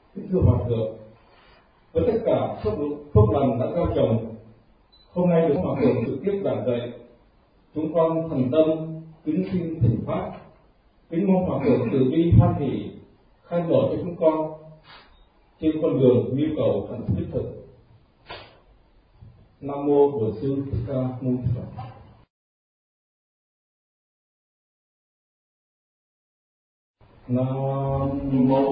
Kính thưa Hòa Thượng, với tất cả phước lành đã gieo trồng, hôm nay được Hòa Thượng trực tiếp giảng dạy, chúng con thành tâm kính xin thỉnh pháp, kính mong Hòa Thượng từ bi hoan hỷ khai mở cho chúng con trên con đường mưu cầu hạnh phúc đích thực. Nam mô Bổn Sư Thích Ca Mâu Ni Phật. Nam mô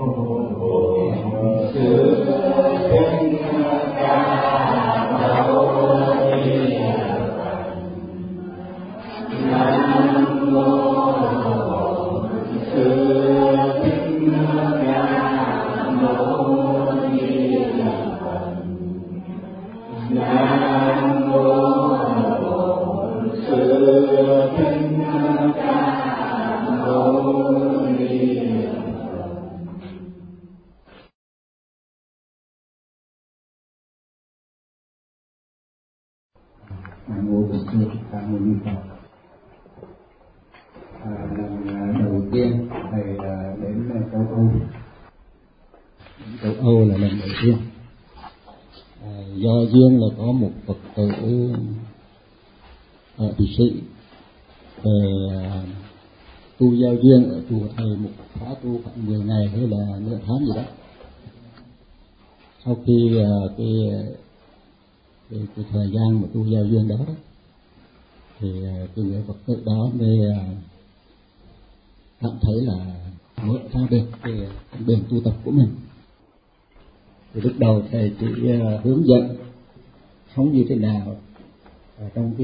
Bổn Sư Thích Ca Mâu Ni Phật. Nam mô Bổn Sư Thích Ca Mâu Ni Phật. Nam mô Bổn Sư Thích Ca Mâu Ni Phật. Nam mô Bổn Sư Thích Ca Mâu Ni Phật. Lần đầu tiên thầy đến châu Âu. Châu Âu là lần đầu tiên. Do duyên là có một Phật tử ở Thụy Sĩ về tu giao duyên ở chùa thầy, một khóa tu khoảng 10 ngày hay là nửa tháng gì đó. Sau khi cái thời gian mà tu giao duyên đó thì cái người Phật tử đó mới cảm thấy là mở ra được cái đường tu tập của mình. Thì lúc đầu thầy chỉ hướng dẫn sống như thế nào trong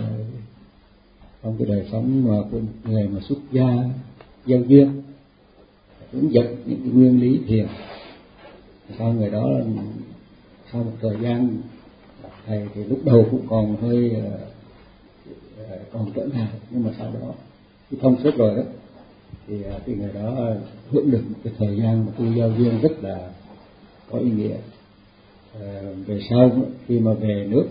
cái đời sống mà của người mà xuất gia giao duyên, hướng dẫn những cái nguyên lý thiền. Sau người đó, sau một thời gian thầy thì lúc đầu cũng còn hơi còn trở ngại, nhưng mà sau đó khi thông suốt rồi đó thì người đó hưởng được một cái thời gian mà tu giao duyên rất là có ý nghĩa. Về sau khi mà về nước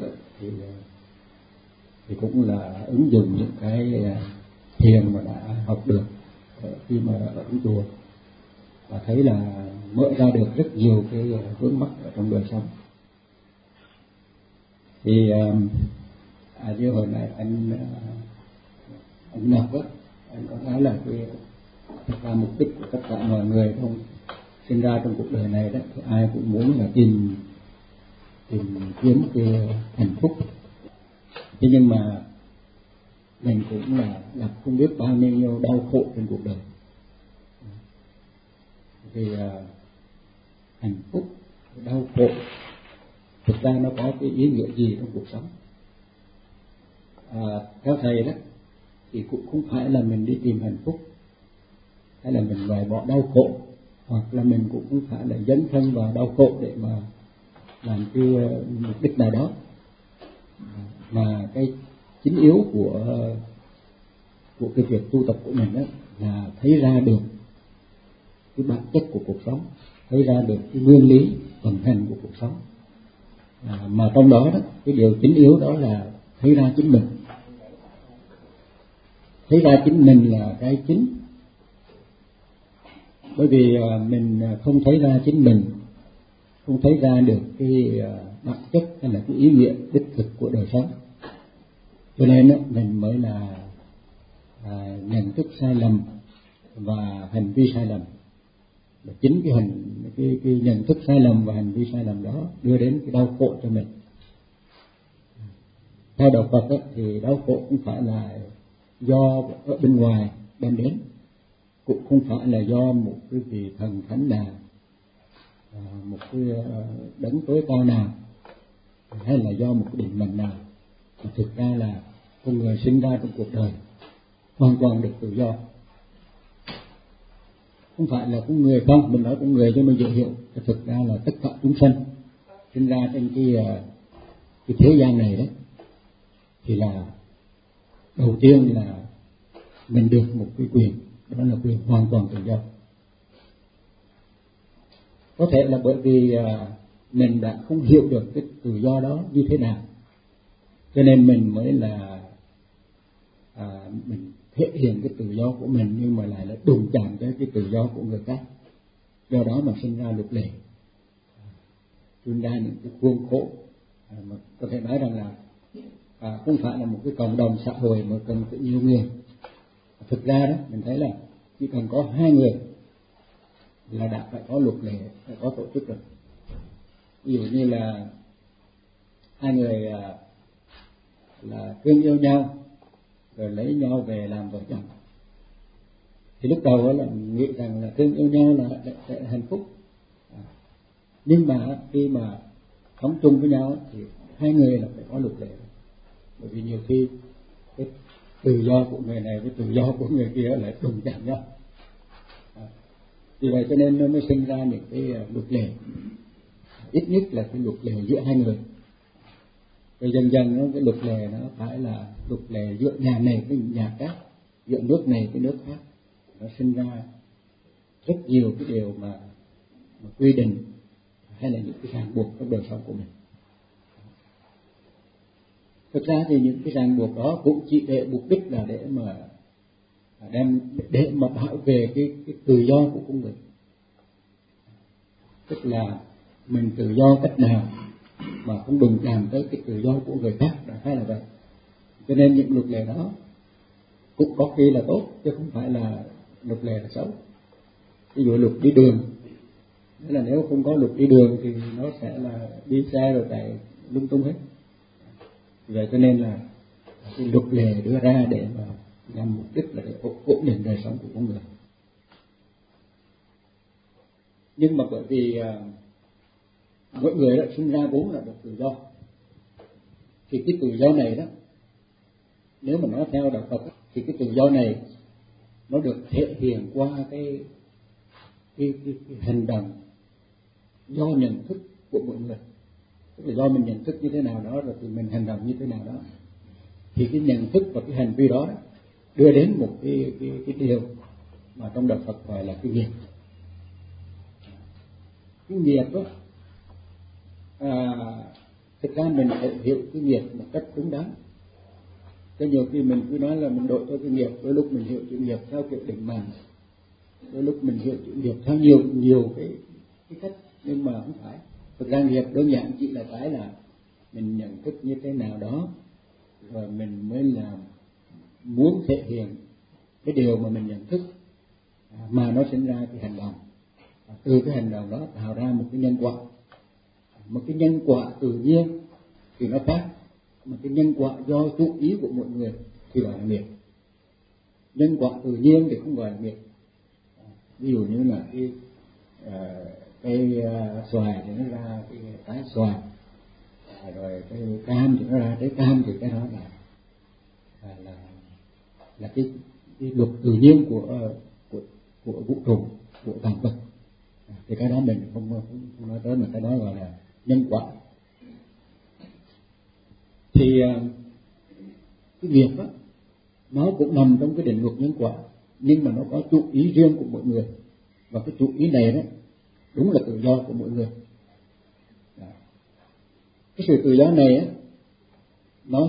thì cũng là ứng dụng những cái thiền mà đã học được khi mà ở chùa, và thấy là mở ra được rất nhiều cái vướng mắc ở trong đời sống. Thì như hồi nãy anh Ngọc á, anh có nói là tất cả mục đích của tất cả mọi người không sinh ra trong cuộc đời này đó, thì ai cũng muốn là tìm kiếm cái hạnh phúc. Thế nhưng mà mình cũng là gặp không biết bao nhiêu đau khổ trên cuộc đời. Thì hạnh phúc, đau khổ thực ra nó có cái ý nghĩa gì trong cuộc sống? Theo thầy đó thì cũng không phải là mình đi tìm hạnh phúc hay là mình loại bỏ đau khổ, hoặc là mình cũng không phải là dấn thân vào đau khổ để mà làm cái mục đích nào đó, mà cái chính yếu của cái việc tu tập của mình đó là thấy ra được cái bản chất của cuộc sống, thấy ra được cái nguyên lý vận hành của cuộc sống, mà trong đó cái điều chính yếu đó là thấy ra chính mình. Thấy ra chính mình là cái chính, bởi vì mình không thấy ra chính mình, không thấy ra được cái bản chất hay là cái ý nghĩa đích thực của đời sống, cho nên mình mới là nhận thức sai lầm và hành vi sai lầm. Và chính cái nhận thức sai lầm và hành vi sai lầm đó đưa đến cái đau khổ cho mình. Theo đạo Phật thì đau khổ không phải là do ở bên ngoài đem đến, cũng không phải là do một cái vị thần thánh nào, một cái đấng tối cao nào, hay là do một cái định mệnh nào. Mà thực ra là con người sinh ra trong cuộc đời hoàn toàn được tự do. Không phải là con người không, mình nói con người cho nó dễ hiểu. Thực ra là tất cả chúng sanh sinh ra trên cái thế gian này đó, thì là đầu tiên là mình được một cái quyền, đó là quyền hoàn toàn tự do. Có thể là bởi vì mình đã không hiểu được cái tự do đó như thế nào, cho nên mình mới là mình thể hiện cái tự do của mình, nhưng mà lại là đụng chạm tới cái tự do của người khác. do đó mà sinh ra luật lệ, sinh ra những cái khuôn khổ mà có thể nói rằng là không phải là một cái cộng đồng xã hội mà cần phải nhiều người. Thực ra đó mình thấy là chỉ cần có 2 người là đã phải có luật lệ, phải có tổ chức rồi. Ví dụ như là 2 người là thương yêu nhau rồi lấy nhau về làm vợ chồng, thì lúc đầu là nghĩ rằng là thương yêu nhau là sẽ hạnh phúc, nhưng mà khi mà sống chung với nhau thì 2 người là phải có luật lệ, bởi vì nhiều khi cái tự do của người này với tự do của người kia lại đụng chạm nhau. Vì vậy cho nên nó mới sinh ra những cái luật lệ, ít nhất là cái luật lệ giữa 2 người. Rồi dần dần cái luật lệ nó phải là luật lệ giữa nhà này với nhà khác, giữa nước này với nước khác. Nó sinh ra rất nhiều cái điều mà quy định hay là những cái ràng buộc trong đời sống của mình. Thực ra thì những cái ràng buộc đó cũng chỉ để mục đích là để mà bảo vệ cái tự do của con người, tức là mình tự do cách nào mà không đụng chạm tới cái tự do của người khác, đại khái là vậy. Cho nên những luật lệ đó cũng có khi là tốt chứ không phải là luật lệ là xấu. Ví dụ luật đi đường, nghĩa là nếu không có luật đi đường thì nó sẽ là đi xe rồi chạy lung tung hết. Vậy cho nên là cái luật lệ đưa ra để mà nhằm mục đích là để ổn định đời sống của con người. Nhưng mà bởi vì mỗi người đã sinh ra vốn là được tự do, thì cái tự do này đó, nếu mà nói theo đạo Phật thì cái tự do này nó được thể hiện qua cái hành động do nhận thức của mỗi người. Tức là do mình nhận thức như thế nào đó rồi thì mình hành động như thế nào đó, thì cái nhận thức và cái hành vi đó đưa đến một cái điều mà trong đạo Phật gọi là cái nghiệp. Cái nghiệp đó thực ra mình phải hiểu cái nghiệp một cách đúng đắn. Cho nhiều khi mình cứ nói là mình độ theo cái nghiệp, đôi lúc mình hiểu chữ nghiệp theo kiểu định mệnh, đôi lúc mình hiểu chữ nghiệp theo nhiều cái cách, nhưng mà không phải. Thực ra nghiệp đơn giản chỉ là cái là mình nhận thức như thế nào đó, rồi mình mới làm muốn thể hiện cái điều mà mình nhận thức, mà nó sinh ra cái hành động. Từ cái hành động đó tạo ra một cái nhân quả. Một cái nhân quả tự nhiên thì nó khác, mà cái nhân quả do chú ý của mọi người thì gọi là nghiệp. Nhân quả tự nhiên thì không gọi là nghiệp. Ví dụ như là cái xoài thì nó ra cái trái xoài, rồi cái cam thì nó ra trái cam, thì cái đó là cái luật tự nhiên của vũ trụ, của vạn vật. Thì cái đó mình không nói tới, mà cái đó gọi là nhân quả. Thì cái nghiệp á nó cũng nằm trong cái định luật nhân quả, nhưng mà nó có chủ ý riêng của mỗi người, và cái chủ ý này đó đúng là tự do của mỗi người. Cái sự tự do này á nó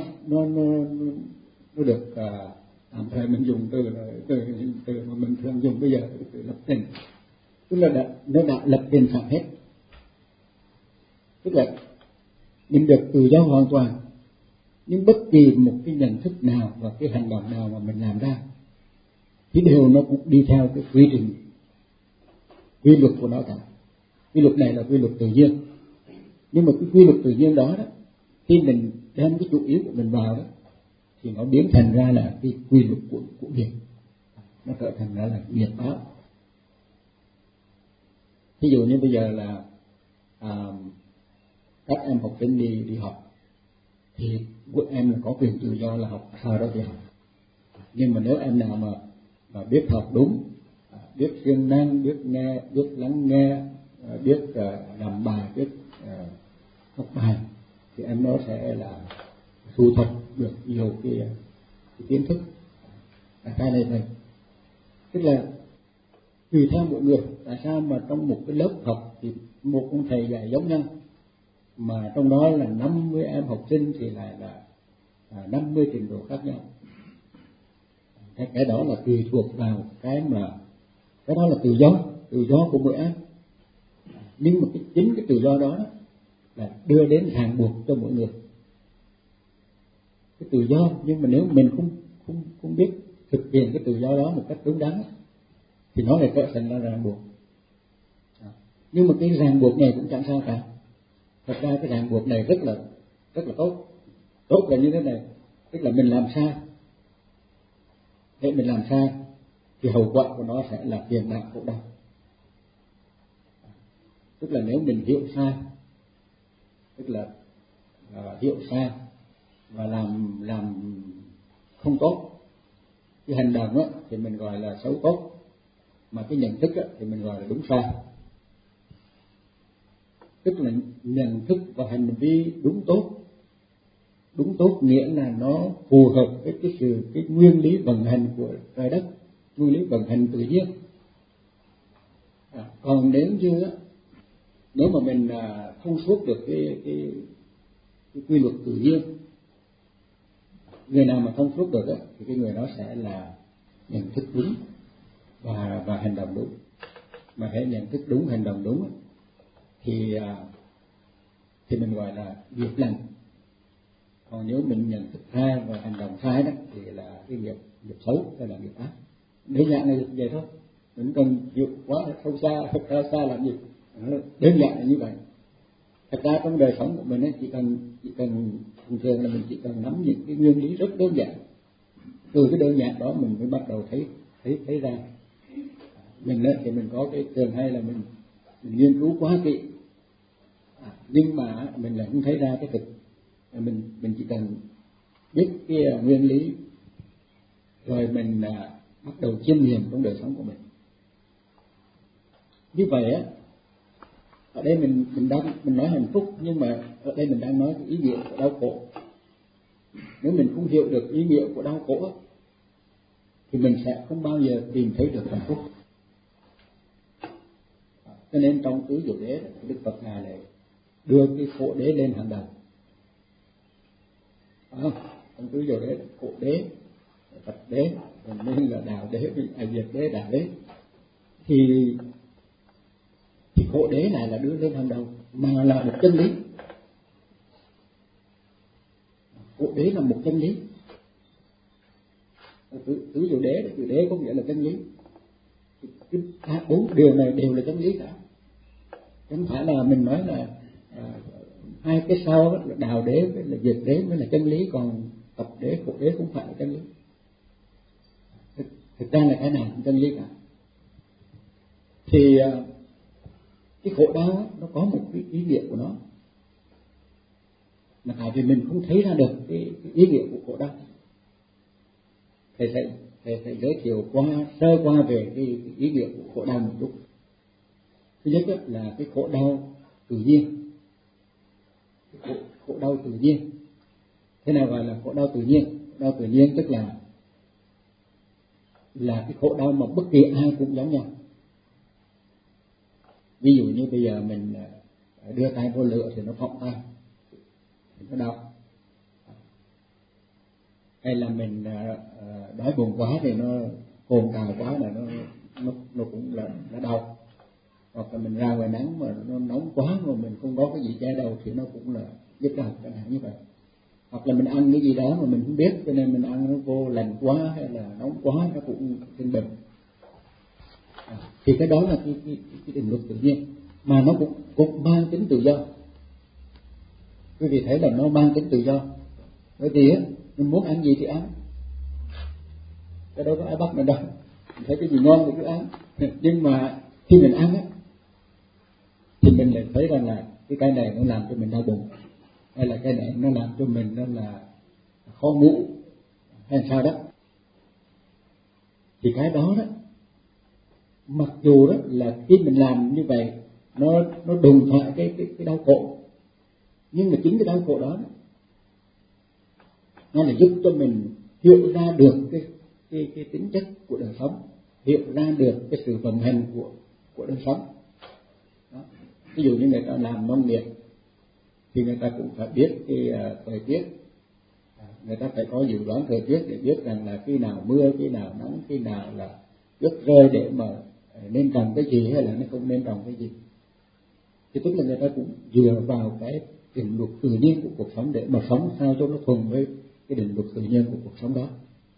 được tạm thời mình dùng từ mà mình thường dùng bây giờ, từ lập trình, tức là nó đã lập trình sẵn hết. Tức là mình được tự do hoàn toàn, nhưng bất kỳ một cái nhận thức nào và cái hành động nào mà mình làm ra thì đều nó cũng đi theo cái quy trình, quy luật của nó cả. Quy luật này là quy luật tự nhiên, nhưng mà cái quy luật tự nhiên đó khi mình đem cái chủ ý của mình vào đó thì nó biến thành ra là cái quy luật của nghiệp, nó trở thành ra là nghiệp báo. Ví dụ như bây giờ là các em học sinh đi học thì các em là có quyền tự do là học sao đó thì học, nhưng mà nếu em nào mà biết học đúng, biết siêng năng, biết nghe, biết lắng nghe, biết làm bài, biết học bài, thì em nó sẽ là thu thập được nhiều cái kiến thức. Cái này này tức là tùy theo mỗi người. Tại sao mà trong một cái lớp học thì một ông thầy dạy giống nhau, mà trong đó là 50 em học sinh thì lại là 50 trình độ khác nhau? Cái đó là tùy thuộc vào cái đó là tự do của mỗi em. Nhưng mà chính cái tự do đó là đưa đến ràng buộc cho mỗi người. Cái tự do, nhưng mà nếu mình không biết thực hiện cái tự do đó một cách đúng đắn thì nó lại trở thành là ràng buộc. Nhưng mà cái ràng buộc này cũng chẳng sao cả. Thật ra cái ràng buộc này rất là tốt. Tốt là như thế này, tức là mình làm sai, để mình làm sai thì hậu quả của nó sẽ là phiền não khổ đau. Tức là nếu mình hiểu sai, tức là hiểu sai và làm không tốt, cái hành động á thì mình gọi là xấu tốt, mà cái nhận thức á thì mình gọi là đúng sai. Tức là nhận thức và hành vi đúng tốt nghĩa là nó phù hợp với cái nguyên lý vận hành của trái đất, nguyên lý vận hành tự nhiên. Còn nếu mà mình thông suốt được cái quy luật tự nhiên, người nào mà thông suốt được á thì cái người đó sẽ là nhận thức đúng và hành động đúng. Mà hãy nhận thức đúng, hành động đúng thì mình gọi là nghiệp lành. Còn nếu mình nhận thức sai và hành động sai đó thì là cái nghiệp xấu, hay là nghiệp ác. Đơn giản là vậy thôi, mình cần hiểu quá sâu xa, thật ra xa làm gì, đơn giản là như vậy. Thật ra trong đời sống của mình ấy, chỉ cần thường là mình chỉ cần nắm những cái nguyên lý rất đơn giản. Từ cái đơn giản đó mình mới bắt đầu thấy ra. Mình thì mình có cái thường hay là mình nghiên cứu quá kỹ, nhưng mà mình lại không thấy ra cái thực. Mình chỉ cần biết cái nguyên lý rồi mình bắt đầu chiêm nghiệm trong đời sống của mình. Như vậy á, ở đây mình nói hạnh phúc, nhưng mà ở đây mình đang nói cái ý nghĩa của đau khổ. Nếu mình không hiểu được ý nghĩa của đau khổ thì mình sẽ không bao giờ tìm thấy được hạnh phúc. Cho nên trong tứ diệu đế, Đức Phật ngài lại đưa cái khổ đế lên hàng đầu. Trong tứ diệu đế, khổ đế, Phật đế, nên là đạo đế, Diệt đế, đạo đế. Thì khổ đế này là đưa lên hàng đầu, mà là một chân lý. Khổ đế là một chân lý. Tứ diệu đế, diệu đế có nghĩa là chân lý. Cả bốn điều này đều là chân lý cả. Không phải là mình nói là hai cái sau là đạo đế với là diệt đế mới là chân lý, còn tập đế, khổ đế không phải là chân lý. Thực ra là cái nào cũng chân lý cả. Thì cái khổ đau nó có một cái ý nghĩa của nó, mà tại vì mình không thấy ra được cái ý nghĩa của khổ đau. Thầy sẽ giới thiệu sơ qua về cái ý nghĩa của khổ đau một chút. Thứ nhất là cái khổ đau tự nhiên. Khổ đau tự nhiên. Thế nào gọi là khổ đau tự nhiên? Khổ đau tự nhiên tức là cái khổ đau mà bất kỳ ai cũng giống nhau. Ví dụ như bây giờ mình đưa tay vô lửa thì nó phỏng tay, thì nó đau. Hay là mình đói bụng quá thì nó cồn cào quá là nó cũng là nó đau. Hoặc là mình ra ngoài nắng mà nó nóng quá mà mình không có cái gì che đầu thì nó cũng là nhức đầu, chẳng hạn như vậy. Hoặc là mình ăn cái gì đó mà mình không biết, cho nên mình ăn nó vô lạnh quá hay là nóng quá, nó cũng sinh bệnh. Thì cái đó là cái định luật tự nhiên, mà nó cũng mang tính tự do. Quý vị thấy là nó mang tính tự do, bởi vì mình muốn ăn gì thì ăn, cái đâu có ai bắt mình đâu. Mình thấy cái gì ngon thì cứ ăn. Nhưng mà khi mình ăn thì mình lại thấy rằng là cái này nó làm cho mình đau bụng, hay là cái này nó làm cho mình nó là khó ngủ, hay sao đó. Thì cái đó mặc dù đó là khi mình làm như vậy nó đùng thoại cái đau khổ, nhưng mà chính cái đau khổ đó nó là giúp cho mình hiểu ra được cái tính chất của đời sống, hiểu ra được cái sự vận hành của đời sống. Đó. Ví dụ như người ta làm nông nghiệp thì người ta cũng phải biết cái thời tiết, người ta phải có dự đoán thời tiết để biết rằng là khi nào mưa, khi nào nắng, khi nào là tuyết rơi để mà nên trồng cái gì hay là nó không nên trồng cái gì. thì tức là người ta cũng dựa vào cái định luật tự nhiên của cuộc sống để mà sống sao cho nó thuần với cái định luật tự nhiên của cuộc sống đó.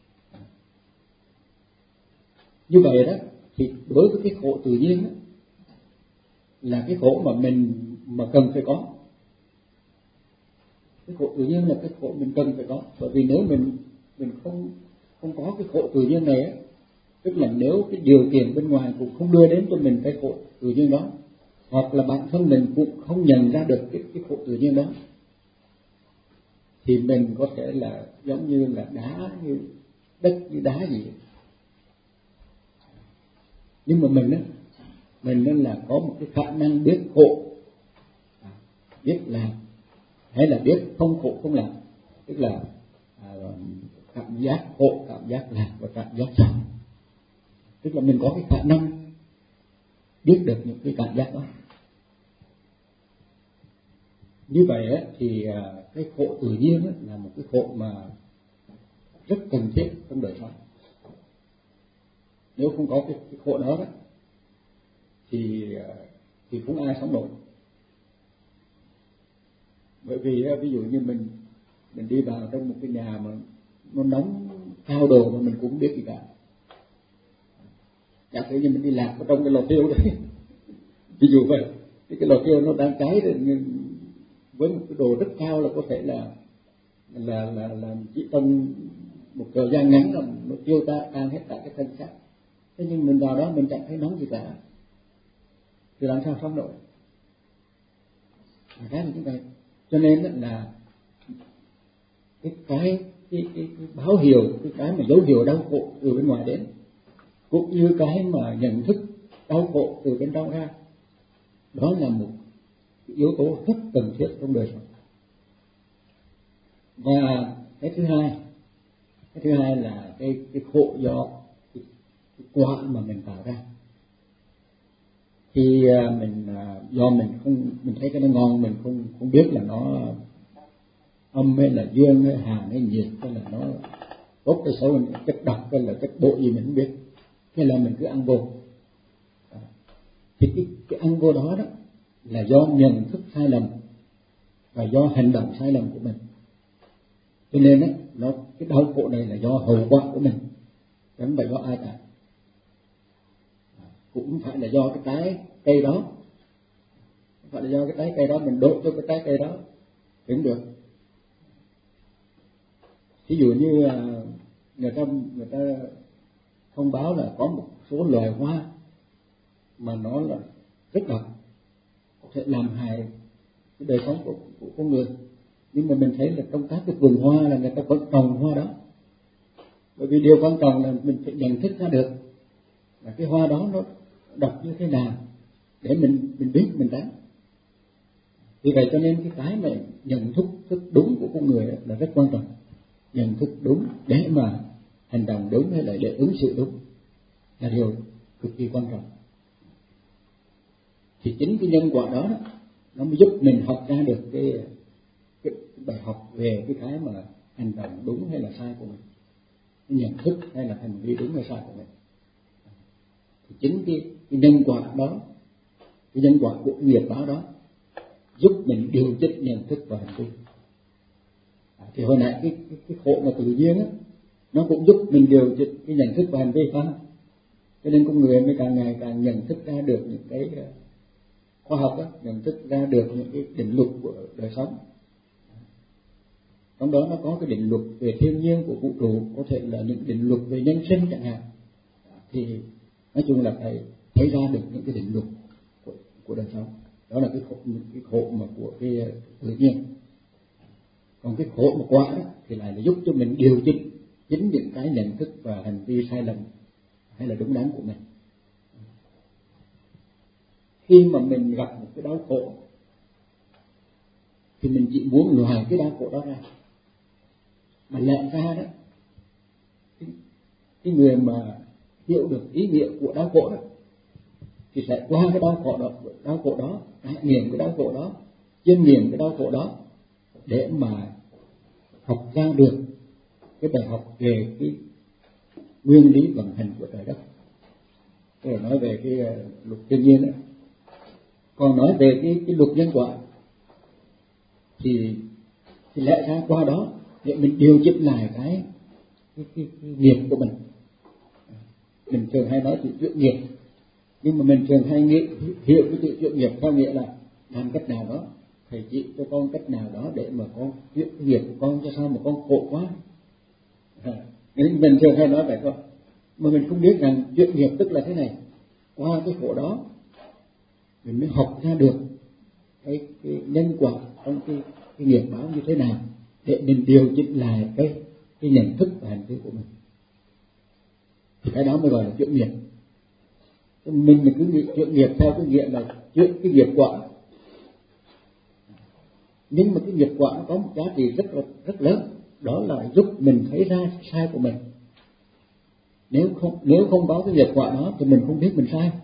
Như vậy đó thì đối với cái khổ tự nhiên đó, là cái khổ mà mình mà cần phải có. Cái khổ tự nhiên là cái khổ mình cần phải có, bởi vì nếu mình không có cái khổ tự nhiên này á, tức là nếu cái điều kiện bên ngoài cũng không đưa đến cho mình cái khổ tự nhiên đó, hoặc là bản thân mình cũng không nhận ra được cái khổ tự nhiên đó, thì mình có thể là giống như là đá, như đất, như đá gì. Nhưng mà mình nên là có một cái khả năng biết khổ, biết làm, hay là biết không khổ không làm, tức là cảm giác khổ, cảm giác lạc và cảm giác sống. Tức là mình có cái khả năng biết được những cái cảm giác đó. Như vậy á, thì cái khổ tự nhiên á, là một cái khổ mà rất cần thiết trong đời sống. Nếu không có cái khổ đó đó thì không ai sống nổi. Bởi vì ví dụ như mình đi vào trong một cái nhà mà nó nóng cao độ mà mình cũng không biết gì cả. Giả sử như mình đi lạc ở trong cái lò thiêu đấy, ví dụ vậy, cái lò thiêu nó đang cháy rồi, với một cái độ rất cao là có thể là chỉ trong một thời gian ngắn là nó tiêu tan hết cả cái thân xác. Thế nhưng mình vào đó mình chẳng thấy nóng gì cả, thì làm sao sống nổi? Cái là như vậy. Cho nên là cái báo hiệu, cái mà dấu hiệu đau khổ từ bên ngoài đến, cũng như cái mà nhận thức đau khổ từ bên trong ra, đó là một yếu tố rất cần thiết trong đời sống. Và cái thứ hai là cái khổ do cái quả mà mình tạo ra. Khi mình do mình thấy cái nó ngon, mình không biết là nó âm hay là dương hay hàn hay nhiệt, hay là nó tốt hay xấu, chất độc hay là chất bội gì mình không biết, thế là mình cứ ăn vô. Thì cái ăn vô đó là do nhận thức sai lầm và do hành động sai lầm của mình. Cho nên cái đau khổ này là do hậu quả của mình, không phải do ai cả. Cũng phải là do cái trái cây đó, không phải là do cái trái cây đó mình đốt cho cái trái cây đó cũng được. Ví dụ như người ta thông báo là có một số loài hoa mà nó là rất độc, có thể làm hại cái đời sống của con người. Nhưng mà mình thấy là trong các cái vườn hoa là người ta vẫn trồng hoa đó, bởi vì điều quan trọng là mình phải nhận thức ra được là cái hoa đó nó độc như thế nào để mình biết mình tránh. Vì vậy cho nên cái mà nhận thức đúng của con người là rất quan trọng. Nhận thức đúng để mà hành động đúng hay là để ứng xử đúng là điều cực kỳ quan trọng. Thì chính cái nhân quả đó nó mới giúp mình học ra được cái bài học về cái mà hành động đúng hay là sai của mình, cái nhận thức hay là hành vi đúng hay sai của mình. Thì chính cái nhân quả đó, cái nhân quả của nghiệp báo đó giúp mình điều chỉnh nhận thức và hành vi. Thì hồi nãy cái khổ mà tự nhiên á, nó cũng giúp mình điều chỉnh cái nhận thức và hành vi phải không? Cho nên con người mới càng ngày càng nhận thức ra được những cái khoa học á, nhận thức ra được những cái định luật của đời sống. Trong đó nó có cái định luật về thiên nhiên của vũ trụ, có thể là những định luật về nhân sinh chẳng hạn. Thì nói chung là phải thấy ra được những cái định luật của đời sống. Đó là cái khổ mà của cái tự nhiên. Còn cái khổ mà quả đó thì lại là giúp cho mình điều chỉnh chính những cái nhận thức và hành vi sai lầm hay là đúng đắn của mình. Khi mà mình gặp một cái đau khổ thì mình chỉ muốn loại cái đau khổ đó ra, mà lẽ ra đó cái người mà hiểu được ý nghĩa của đau khổ đó thì sẽ qua cái đau khổ đó, trải nghiệm cái đau khổ đó, chiêm nghiệm cái đau khổ đó để mà học ra được cái bài học về cái nguyên lý vận hành của trời đất. Tôi nói về cái luật thiên nhiên đó. Còn nói về cái luật nhân quả thì lẽ ra qua đó để mình điều chỉnh lại cái nghiệp của mình. Mình thường hay nói chuyện nghiệp, nhưng mà mình thường hay hiểu cái chuyện nghiệp theo nghĩa là làm cách nào đó, thầy chỉ cho con cách nào đó để mà con chuyện nghiệp của con, cho sao mà con khổ quá. Nên mình thường hay nói vậy thôi, mà mình không biết rằng chuyện nghiệp tức là thế này. Qua cái khổ đó mình mới học ra được cái nhân quả trong cái nghiệp báo như thế nào để mình điều chỉnh lại cái nhận thức và hành vi của mình. Thì cái đó mới gọi là chuyện nghiệp. Mình cứ nghĩ chuyện nghiệp theo cái nghĩa là chuyện cái nghiệp quả, nhưng mà cái nghiệp quả nó có một giá trị rất lớn, đó là giúp mình thấy ra sai của mình. Nếu không có cái nghiệp quả đó thì mình không biết mình sai.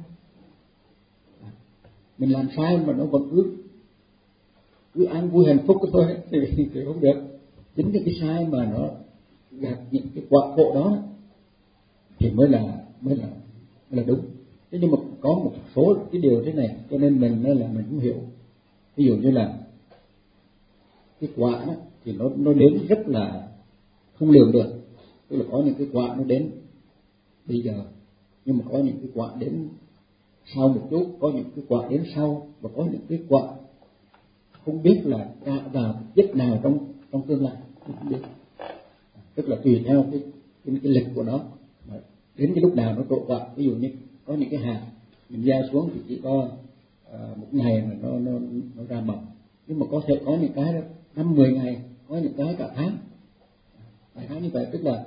Mình làm sai mà nó vẫn cứ an vui hạnh phúc thôi thì không được. Chính cái sai mà nó gạt những cái quả khổ đó thì mới là đúng. Thế nhưng mà có một số cái điều thế này, cho nên mình không hiểu. Ví dụ như là cái quả đó, thì nó đến rất là không lường được. Tức là có những cái quả nó đến bây giờ, nhưng mà có những cái quả đến sau một chút, có những cái quả đến sau, và có những cái quả không biết là ra vào giấc nào trong tương lai, không biết. Tức là tùy theo cái lịch của nó, đến cái lúc nào nó trổ quả. Ví dụ như có những cái hạt mình gieo xuống thì chỉ có một ngày mà nó ra mầm, nhưng mà có thể có những cái 5-10 ngày, có những cái cả tháng. Đại khái như vậy, tức là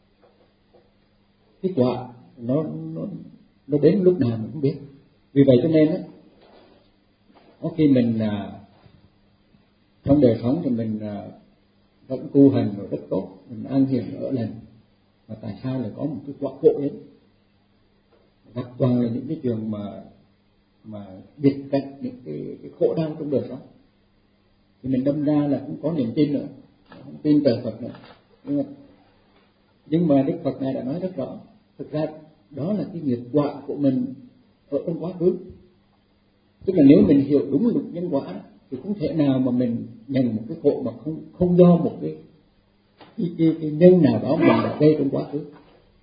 cái quả nó đến lúc nào mình không biết. Vì vậy cho nên á, có khi mình trong đời sống thì mình vẫn tu hành rồi rất tốt, mình an hiền ở lành, mà tại sao lại có một cái quả khổ đến? Gặp toàn là những cái trường mà biệt cạnh những cái khổ đau trong đời sống, thì mình đâm ra là cũng có niềm tin nữa, không tin trời Phật nữa. Nhưng mà Đức Phật này đã nói rất rõ, thực ra đó là cái nghiệp quả của mình ở trong quá khứ. Tức là nếu mình hiểu đúng luật nhân quả thì không thể nào mà mình nhận một cái khổ mà không do một cái nhân nào đó mình đã gây trong quá khứ.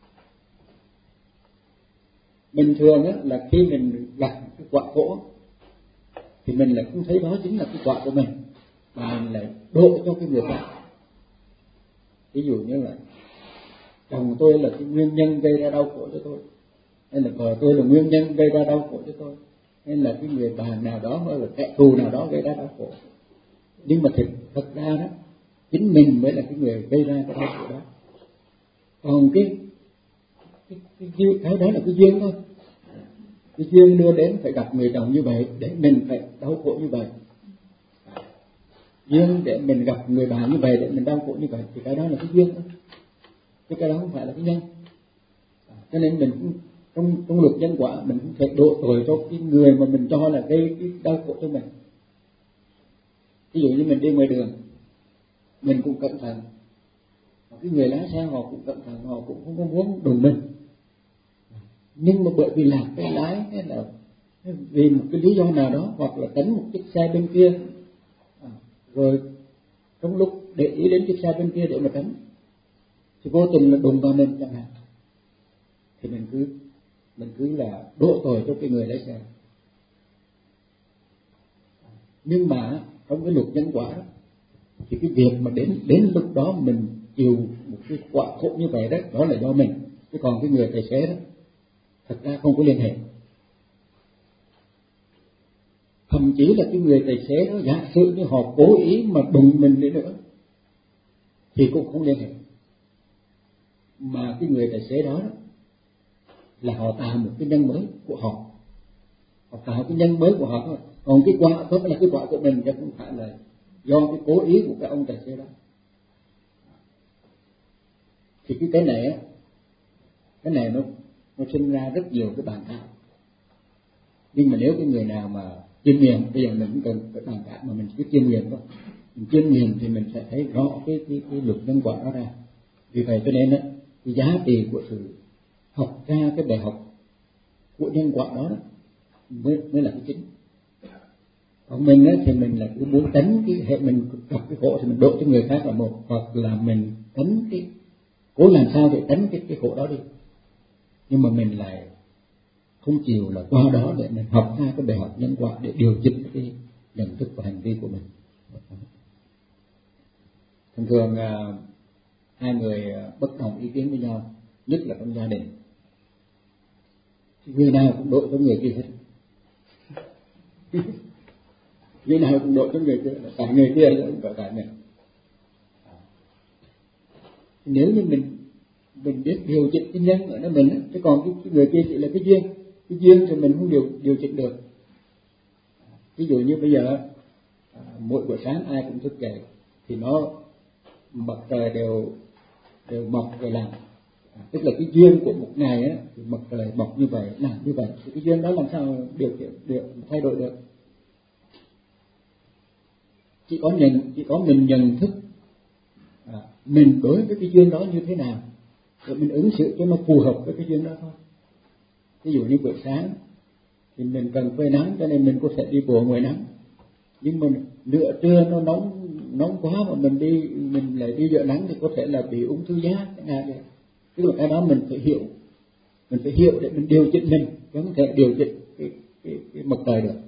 Bình thường á, là khi mình gặp cái quả khổ thì mình lại không thấy đó chính là cái quả của mình, mà mình lại đổ cho cái người khác. Ví dụ như là chồng tôi là cái nguyên nhân gây ra đau khổ cho tôi, hay là vợ tôi là nguyên nhân gây ra đau khổ cho tôi, hay là cái người bạn nào đó hay là kẻ thù nào đó gây ra đau khổ. Nhưng mà thật ra đó, chính mình mới là cái người gây ra cái đau khổ đó. Còn cái đó là cái duyên thôi. Cái duyên đưa đến phải gặp người chồng như vậy để mình phải đau khổ như vậy, duyên để mình gặp người bạn như vậy để mình đau khổ như vậy, thì cái đó là cái duyên thôi, chứ cái đó không phải là cái nhân. Cho nên mình cũng trong luật nhân quả mình cũng phải đổ tội cho cái người mà mình cho là gây cái đau khổ cho mình. Ví dụ như mình đi ngoài đường, mình cũng cẩn thận, cái người lái xe họ cũng cẩn thận, họ cũng không có muốn đụng mình, nhưng mà bởi vì lạc cái lái, hay là vì một cái lý do nào đó, hoặc là tránh một chiếc xe bên kia, rồi trong lúc để ý đến chiếc xe bên kia để mà tránh thì vô tình là đụng vào mình chẳng hạn, thì mình cứ là đổ tội cho cái người lái xe. Nhưng mà trong cái luật nhân quả đó, thì cái việc mà đến lúc đó mình chịu một cái quả khổ như vậy đó là do mình, chứ còn cái người tài xế đó thật ra không có liên hệ. Thậm chí là cái người tài xế đó, giả sử như họ cố ý mà đụng mình đi nữa thì cũng không liên hệ, mà cái người tài xế đó là họ tạo một cái nhân mới của họ tạo cái nhân mới của họ thôi. Còn cái quả đó là cái quả của mình, chứ không phải là do cái cố ý của cái ông tài xế đó. Thì cái này nó sinh ra rất nhiều cái bàn cãi. Nhưng mà nếu cái người nào mà chiêm nghiệm, bây giờ mình cũng cần phải bàn cãi mà mình cứ chiêm nghiệm thôi, mình chiêm nghiệm thì mình sẽ thấy rõ cái luật nhân quả đó ra. Vì vậy cho nên cái giá trị của sự học ra cái bài học của nhân quả đó mới là cái chính. Còn mình á, thì mình là cứ muốn tránh cái hệ mình gặp cái khổ thì mình đổ cho người khác là một, hoặc là mình tránh cái cố làm sao để tránh cái khổ đó đi, nhưng mà mình lại không chịu là qua đó để mình học ra cái bài học nhân quả để điều chỉnh cái nhận thức và hành vi của mình. Thường thường hai người bất đồng ý kiến với nhau, nhất là trong gia đình, người nào cũng đổ cho người kia hết. Người nào cũng đổ cho người kia, cả người kia cũng cả mình. Nếu như mình biết điều chỉnh cái nhân ở nơi mình, chứ còn cái người kia chỉ là cái duyên thì mình không điều chỉnh được. Ví dụ như bây giờ mỗi buổi sáng ai cũng thức dậy thì nó mặt trời đều mọc rồi làm, tức là cái duyên của một ngày á, thì mặt trời mọc như vậy, làm như vậy, thì cái duyên đó làm sao thay đổi được? Chỉ có mình nhận thức mình đối với cái duyên đó như thế nào, rồi mình ứng xử cho nó phù hợp với cái duyên đó thôi. Ví dụ như buổi sáng thì mình cần phơi nắng, cho nên mình có thể đi bộ ngoài nắng, nhưng mà nửa trưa nó nóng quá mà mình lại đi giữa nắng thì có thể là bị ung thư da chẳng hạn vậy. Tức là cái đó mình phải hiểu để mình điều chỉnh mình, chứ không thể điều chỉnh cái mặt trời được.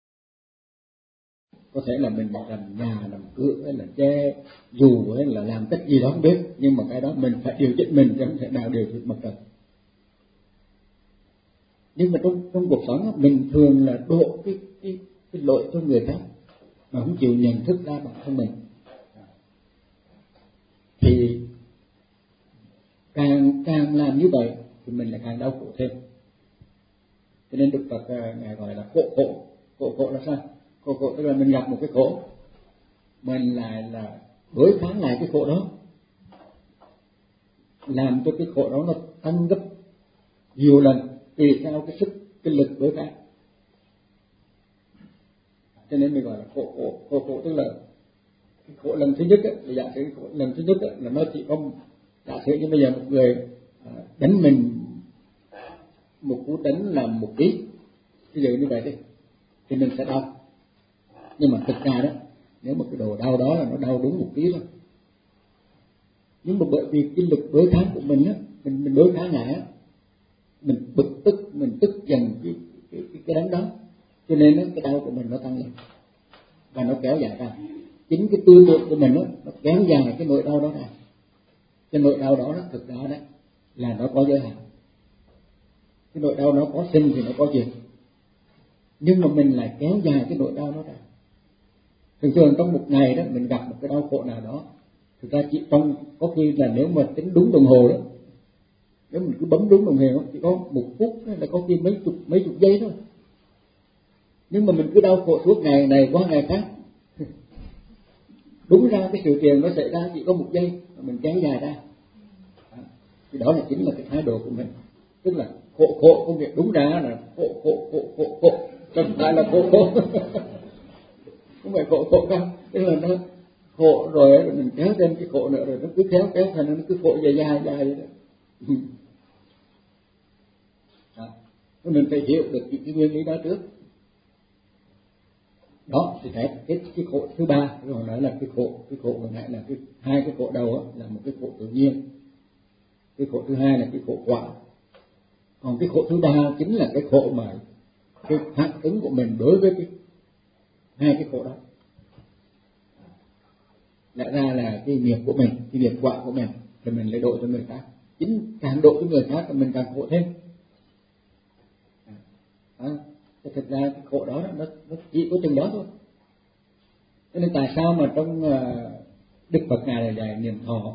Có thể là mình làm nhà, làm cửa, hay là che dù, hay là làm cách gì đó không biết, nhưng mà cái đó mình phải điều chỉnh mình, chứ không thể nào điều chỉnh mặt trời. Nhưng mà trong cuộc sống mình thường là đổ cái lỗi cho người khác mà không chịu nhận thức ra bản thân mình, thì càng làm như vậy thì mình lại càng đau khổ thêm. Cho nên Đức Phật ngài gọi là khổ là sao? Khổ tức là mình gặp một cái khổ, mình lại là đối kháng lại cái khổ đó, làm cho cái khổ đó nó tăng gấp nhiều lần tùy theo cái lực đối kháng. Cho nên mình gọi là khổ tức là cái khổ lần thứ nhất ấy, thì giả sử khổ lần thứ nhất ấy, là nó chỉ có, giả sử như bây giờ một người đánh mình một cú đánh là 1 ký, ví dụ như vậy đi, thì mình sẽ đau. Nhưng mà thực ra đó, nếu mà cái đồ đau đó là nó đau đúng 1 ký thôi, nhưng mà bởi vì cái lực đối kháng của mình á, mình đối kháng lại á, mình bực tức, mình tức giận cái đánh đó, cho nên á, cái đau của mình nó tăng lên và nó kéo dài ra. Chính cái tư tưởng của mình á, nó kéo dài cái nỗi đau đó ra. Cái nỗi đau đó thực ra đấy là nó có giới hạn. Cái nỗi đau nó có sinh thì nó có diệt, nhưng mà mình lại kéo dài cái nỗi đau đó ra. Thường trong một ngày đó mình gặp một cái đau khổ nào đó, thực ra chỉ trong có khi là nếu mà tính đúng đồng hồ đó, nếu mình cứ bấm đúng đồng hồ chỉ có 1 phút hay là có khi mấy chục giây thôi, nhưng mà mình cứ đau khổ suốt ngày này qua ngày khác. Đúng ra cái sự tiền nó xảy ra chỉ có 1 giây mà mình kéo dài ra. Thì đó là chính là cái thái độ của mình, tức là khổ có nghĩa đúng ra là khổ không phải là khổ không phải khổ không, tức là nó khổ rồi mình kéo thêm cái khổ nữa, rồi nó cứ kéo thành nó cứ khổ dài vậy đó. Mình phải hiểu được cái nguyên lý đó trước. Đó thì cái khổ thứ ba, rồi nói là cái khổ còn lại là hai cái khổ đầu là một cái khổ tự nhiên, cái khổ thứ hai là cái khổ quả, còn cái khổ thứ ba chính là cái khổ mà cái phản ứng của mình đối với hai cái khổ đó. Lẽ ra là cái nghiệp của mình, cái nghiệp quả của mình thì mình lại đổ cho người khác, chính càng đổ cho người khác thì mình càng khổ thêm. Thực ra cái khổ đó nó chỉ có chừng đó thôi. Cho nên tại sao mà trong Đức Phật ngài là dạy niệm thọ,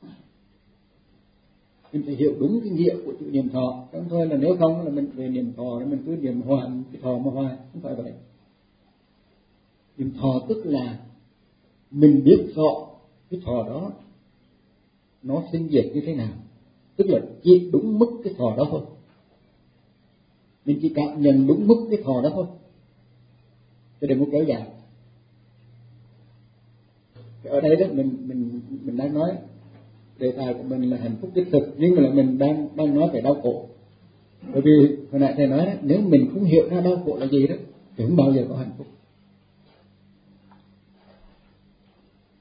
mình phải hiểu đúng cái nghĩa của chữ niệm thọ, không thôi là nếu không là mình về niệm thọ mình cứ niệm hoài cái thọ mà hoài, không phải vậy. Niệm thọ tức là mình biết rõ cái thọ đó nó sinh diệt như thế nào, tức là chỉ đúng mức cái thọ đó thôi, mình chỉ cảm nhận đúng mức cái thọ đó thôi, chứ đừng có kéo dài. Ở đây đó mình đang nói đề tài của mình là hạnh phúc đích thực, nhưng mà là mình đang nói về đau khổ. Bởi vì hồi nãy thầy nói đó, nếu mình không hiểu ra đau khổ là gì đó thì không bao giờ có hạnh phúc.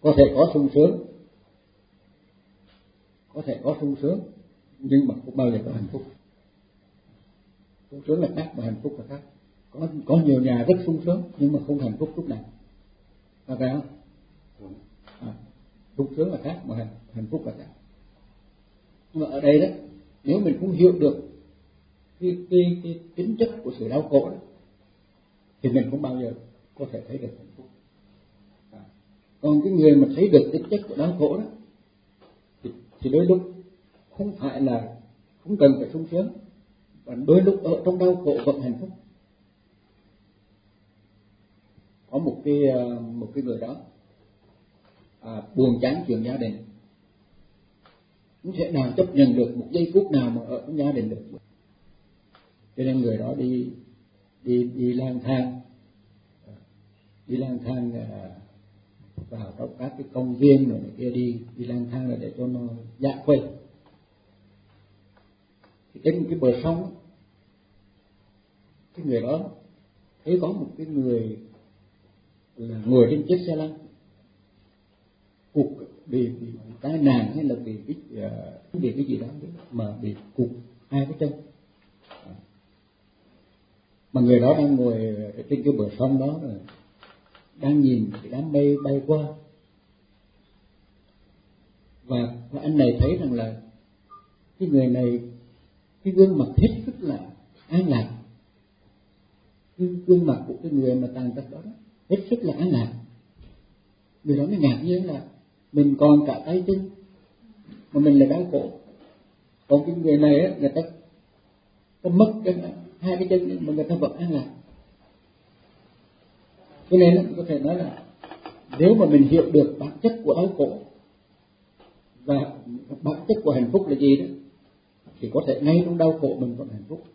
có thể có sung sướng, nhưng mà không bao giờ có hạnh phúc. Sung sướng là khác mà hạnh phúc là khác. Có nhiều nhà rất sung sướng nhưng mà không hạnh phúc lúc nào, phải không? Sung sướng là khác mà hạnh phúc là khác. Nhưng mà ở đây đó, nếu mình không hiểu được cái tính chất của sự đau khổ đó, thì mình không bao giờ có thể thấy được hạnh phúc. Còn cái người mà thấy được tính chất của đau khổ đó, thì đôi lúc không phải là không cần phải sung sướng, và đôi lúc ở trong đau khổ vẫn hạnh phúc. Có một cái người đó buồn chán chuyện gia đình, không thể nào chấp nhận được một giây phút nào mà ở trong gia đình được, cho nên người đó đi lang thang vào trong các cái công viên rồi này kia, đi lang thang là để cho nó giải khuây. Thì trên cái bờ sông, cái người đó thấy có một cái người là ngồi trên chiếc xe lăn, cục bị tai nạn hay là bị cái gì đó mà bị cục hai cái chân. Mà người đó đang ngồi trên cái bờ sông đó rồi đang nhìn cái đám mây bay qua, và anh này thấy rằng là cái người này, cái gương mặt hết sức là an lạc, cái gương mặt của cái người mà tàn tật đó hết sức là an lạc. Người đó mới ngạc nhiên là mình còn cả tay chân mà mình lại đau khổ, còn cái người này á, người ta có mất hai cái chân mà người ta vẫn an lạc. Cho nên có thể nói là nếu mà mình hiểu được bản chất của đau khổ và bản chất của hạnh phúc là gì đó, thì có thể ngay trong đau khổ mình vẫn hạnh phúc.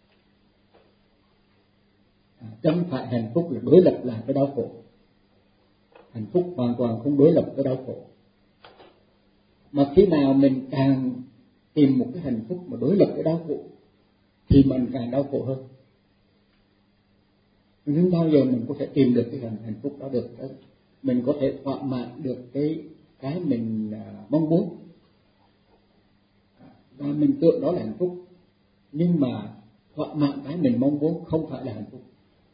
Chẳng phải hạnh phúc là đối lập lại với đau khổ. Hạnh phúc hoàn toàn không đối lập với đau khổ. Mà khi nào mình càng tìm một cái hạnh phúc mà đối lập với đau khổ thì mình càng đau khổ hơn. Nhưng bao giờ mình có thể tìm được cái hạnh phúc đó được, mình có thể thỏa mãn được cái mình mong muốn, và mình tưởng đó là hạnh phúc, nhưng mà thỏa mãn cái mình mong muốn không phải là hạnh phúc.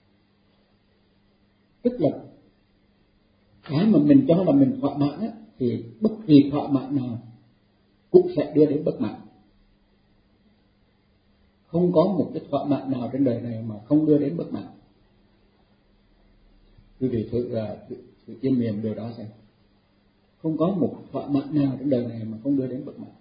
Tức là cái mà mình cho là mình thỏa mãn á, thì bất kỳ thỏa mãn nào cũng sẽ đưa đến bất mãn. Không có một cái thỏa mãn nào trên đời này mà không đưa đến bất mãn. Quý vị thử chiêm nghiệm điều đó xem. Không có một thỏa mãn nào trên đời này mà không đưa đến bất mãn.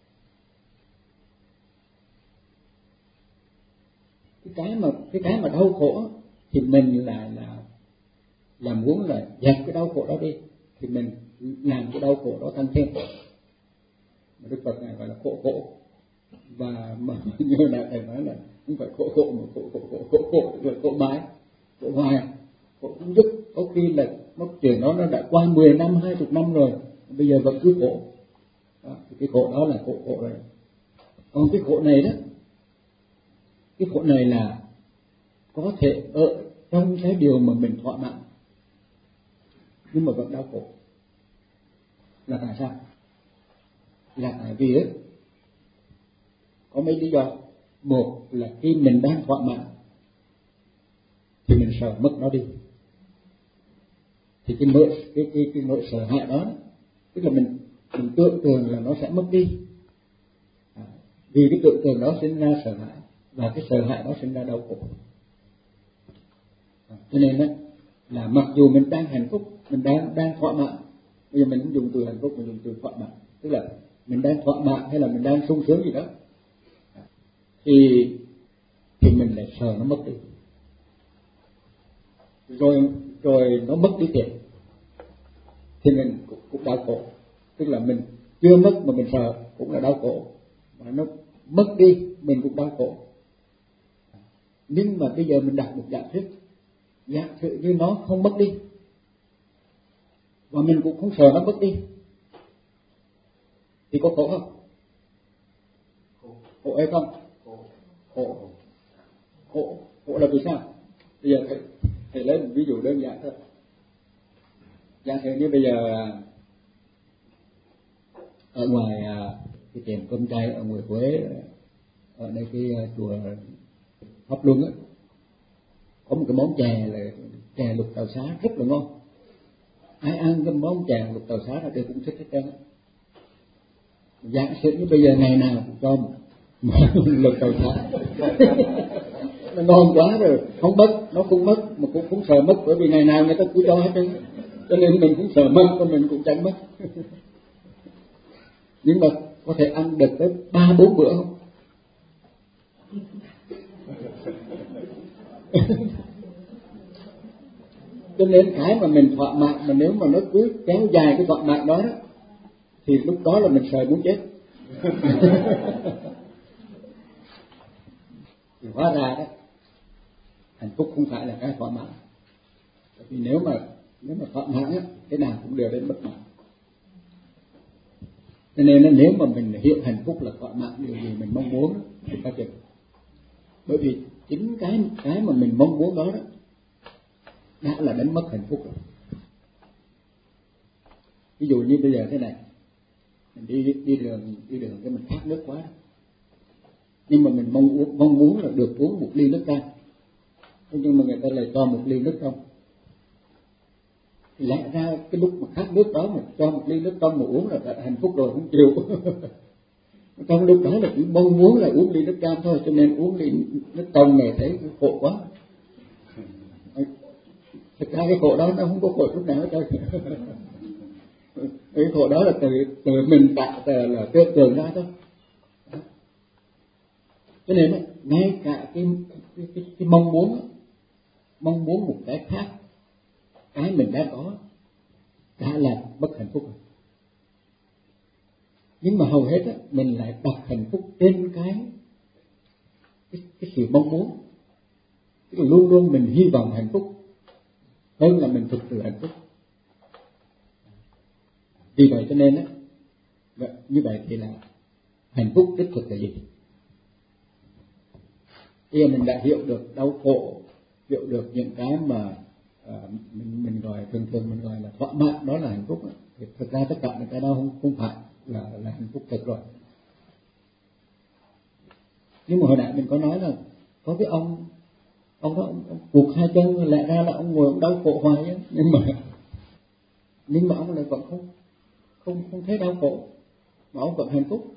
Cái cái mà đau khổ thì mình là muốn là dẹp cái đau khổ đó đi, thì mình làm cái đau khổ đó tăng thêm. Mà Đức Phật này gọi là khổ. Và mà như là thầy nói là không phải khổ mà khổ mãi, khổ hoài, khổ không dứt. Có khi là chuyện đó nó đã qua 10 năm, 20 năm rồi, bây giờ vẫn cứ khổ. Đó, thì cái khổ đó là khổ rồi. Còn cái khổ này đó, cái khổ này là có thể ở trong cái điều mà mình thỏa mãn nhưng mà vẫn đau khổ. Là tại sao? Là tại vì ấy, có mấy lý do. Một là khi mình đang thỏa mãn thì mình sợ mất nó đi, thì cái nỗi sợ hãi đó, tức là mình tưởng tượng là nó sẽ mất đi, vì cái tưởng tượng đó sinh ra sợ hãi, và cái sợ hãi đó sinh ra đau khổ. Cho nên đó, là mặc dù mình đang hạnh phúc, mình đang thỏa mãn, bây giờ mình không dùng từ hạnh phúc, mình dùng từ thỏa mãn, tức là mình đang thỏa mãn hay là mình đang sung sướng gì đó, thì mình lại sợ nó mất đi, rồi nó mất đi tiền, thì mình cũng đau khổ. Tức là mình chưa mất mà mình sợ cũng là đau khổ, mà nó mất đi mình cũng đau khổ. Nhưng mà bây giờ mình đặt một giả sử như nó không mất đi, và mình cũng không sợ nó mất đi, thì có khổ không? Khổ hay không? Khổ là vì sao? Bây giờ thầy lấy một ví dụ đơn giản thôi. Giả sử như bây giờ ở ngoài cái tiệm cơm chay ở ngoài Huế, ở đây cái chùa Pháp Luân á, có một cái món chè là chè lục tàu xá rất là ngon. Ai ăn cái món chè lục tàu xá là đều cũng thích hết trơn. Giả sử như bây giờ ngày nào cũng cho một lục tàu xá nó ngon quá rồi, không mất, nó không mất mà cũng không sợ mất, bởi vì ngày nào người ta cứ cho hết trơn, cho nên mình cũng sợ mất, còn mình cũng tránh mất. Nhưng mà có thể ăn được tới 3-4 bữa không? Cho nên cái mà mình thỏa mãn mà nếu mà nó cứ kéo dài cái thỏa mãn đó, thì lúc đó là mình sợ muốn chết. Thì hóa ra đó, hạnh phúc không phải là cái thỏa mãn. Vì nếu mà thỏa mãn á, cái nào cũng đều đến bất mãn. Cho nên nếu mà mình hiểu hạnh phúc là thỏa mãn điều gì mình mong muốn thì ta chừng. Bởi vì chính cái mà mình mong muốn đó đã là đánh mất hạnh phúc rồi. Ví dụ như bây giờ thế này, mình đi đường cái mình khát nước quá, nhưng mà mình mong muốn là được uống một ly nước cam, nhưng mà người ta lại cho một ly nước trong. Lẽ ra cái lúc mà khát nước đó mà cho một ly nước trong mà uống là hạnh phúc rồi, không chịu. Trong lúc đó là chỉ mong muốn là uống ly nước cam thôi, cho nên uống ly nước trong này thấy khổ quá. Thực ra cái khổ đó nó không có khổ chút nào hết trơn. Cái khổ đó là từ mình tạo là tưởng tượng ra thôi. Cho nên ngay cả cái mong muốn một cái khác, cái mình đã có đã là bất hạnh phúc rồi. Nhưng mà hầu hết mình lại đặt hạnh phúc trên cái sự mong muốn. Tức là luôn luôn mình hy vọng hạnh phúc hơn là mình thực sự hạnh phúc. Vì vậy cho nên như vậy thì là hạnh phúc đích thực là gì? Khi mình đã hiểu được đau khổ, hiểu được những cái mà mình gọi thường mình gọi là thỏa mãn, đó là hạnh phúc, thì thực ra tất cả những cái đó không phải là hạnh phúc thật rồi. Nhưng mà hồi nãy mình có nói là có cái ông đó buộc hai chân, lẽ ra là ông ngồi ông đau khổ hoài ấy, nhưng mà ông lại vẫn không thấy đau khổ, mà ông vẫn hạnh phúc.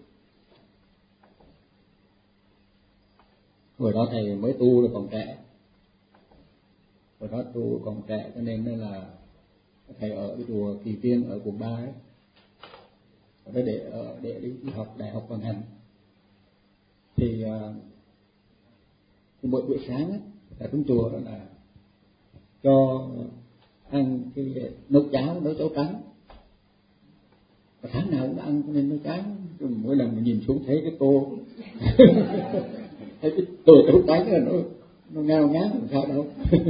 Hồi đó thầy mới tu là còn trẻ, hồi đó tu còn trẻ, cho nên là thầy ở cái chùa Kỳ Tiên ở quận 3 ấy, để đi học đại học Văn Hành. Thì mỗi buổi sáng ấy, ở trong chùa đó là cho ăn cái nấu cháo trắng, và tháng nào cũng ăn nên nấu cháo. Mỗi lần mình nhìn xuống thấy cái tô thấy cái tô cháo trắng là nó ngao ngán làm sao đâu.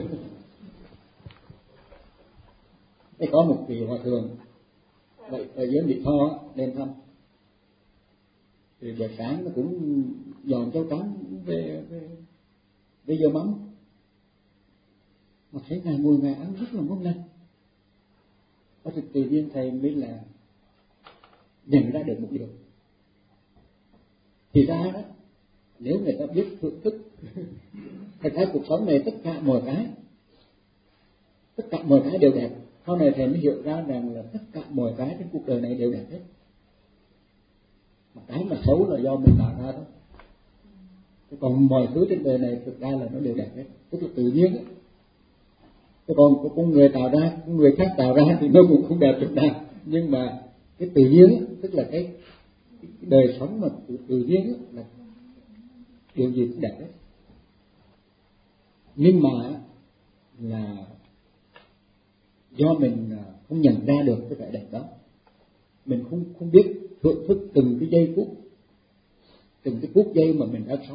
Thế có một vị hòa thượng vậy ở dưới Mỹ Tho lên thăm, thì buổi sáng nó cũng giòn cháo trắng với dưa mắm, mà thấy ngài ngồi ngài ăn rất là ngon lành. Và tự nhiên thầy mới là nhận ra được một điều, thì ra đó nếu người ta biết thưởng thức thật ra cuộc sống này tất cả mọi cái đều đẹp. Sau này thầy mới hiểu ra rằng là tất cả mọi cái trên cuộc đời này đều đẹp hết, mà cái mà xấu là do mình tạo ra thôi. Còn mọi thứ trên đời này thực ra là nó đều đẹp hết, tức là tự nhiên ấy. Còn con người tạo ra, con người khác tạo ra thì nó cũng không đẹp được nào. Nhưng mà cái tự nhiên ấy, tức là cái đời sống mà tự nhiên ấy, là điều gì cũng đẹp hết. Nhưng mà là do mình không nhận ra được cái vẻ đẹp đó, mình không biết thưởng thức từng cái giây phút, từng cái phút giây mà mình đang sống.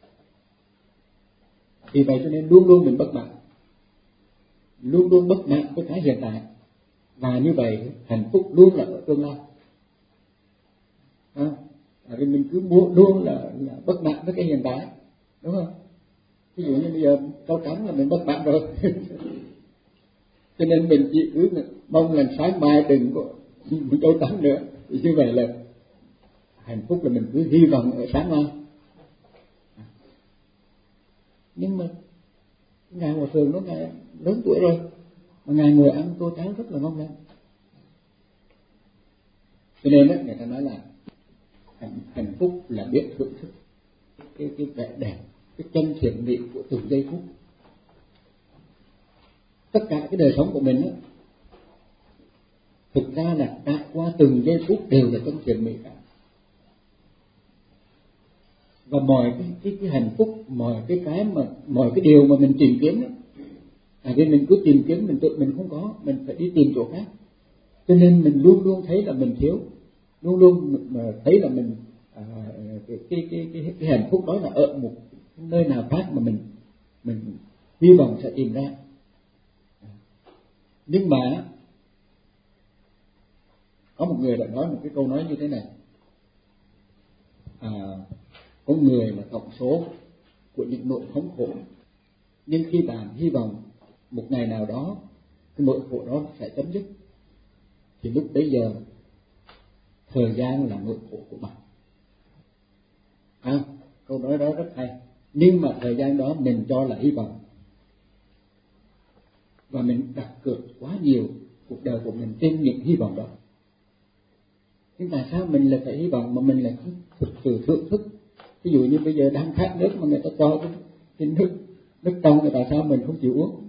Vì vậy cho nên luôn luôn mình bất mãn, luôn luôn bất mãn với cái hiện tại, và như vậy hạnh phúc luôn là ở tương lai. Vì mình cứ muốn luôn là bất mãn với cái hiện tại, đúng không? Ví dụ như bây giờ rau trắng là mình bất mãn rồi. Cho nên mình chỉ cứ mong là sáng mai đừng có rau trắng nữa. Như vậy là hạnh phúc là mình cứ hy vọng ở sáng mai. Nhưng mà ngài hòa thượng đó, ngài lớn tuổi rồi mà ngài ngồi ăn tô cháo rất là ngon lành. Cho nên đó, người ta nói là hạnh phúc là biết thưởng thức cái vẻ đẹp, cái chân thiện mỹ của từng giây phút. Tất cả cái đời sống của mình đó, thực ra là trải qua từng giây phút đều là chân thiện mỹ cả. Và mọi cái hạnh phúc, mọi cái điều mà mình tìm kiếm đó, vì mình cứ tìm kiếm mình tự mình không có, mình phải đi tìm chỗ khác. Cho nên mình luôn luôn thấy là mình thiếu, luôn luôn thấy là mình cái hạnh phúc đó là ở một nơi nào khác mà mình hy vọng sẽ tìm ra. Nhưng mà có một người đã nói một cái câu nói như thế này: con người là tổng số của những nỗi thống khổ, nhưng khi bạn hy vọng một ngày nào đó cái nỗi khổ đó sẽ chấm dứt, thì lúc bấy giờ thời gian là nỗi khổ của bạn. Câu nói đó rất hay. Nhưng mà thời gian đó mình cho là hy vọng, và mình đặt cược quá nhiều cuộc đời của mình trên những hy vọng đó. Nhưng tại sao mình lại phải hy vọng mà mình lại không thực sự thưởng thức? Ví dụ như bây giờ đang khát nước mà người ta cho cái nước trong, thì tại sao mình không chịu uống?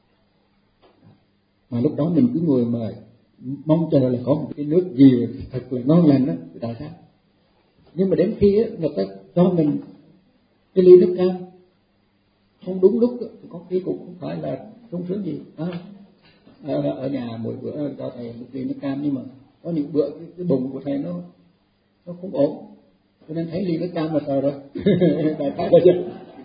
Mà lúc đó mình cứ ngồi mà mong chờ là có một cái nước gì thật là ngon lành đó, tại sao? Nhưng mà đến khi người ta cho mình cái ly nước cam không đúng lúc thì có khi cũng không phải là sung sướng gì. Ở nhà mỗi bữa cho thầy một ly nước cam, nhưng mà có những bữa cái bụng của thầy nó không ổn, cho nên thấy ly nước cam là sợ rồi. Đại khái là vậy.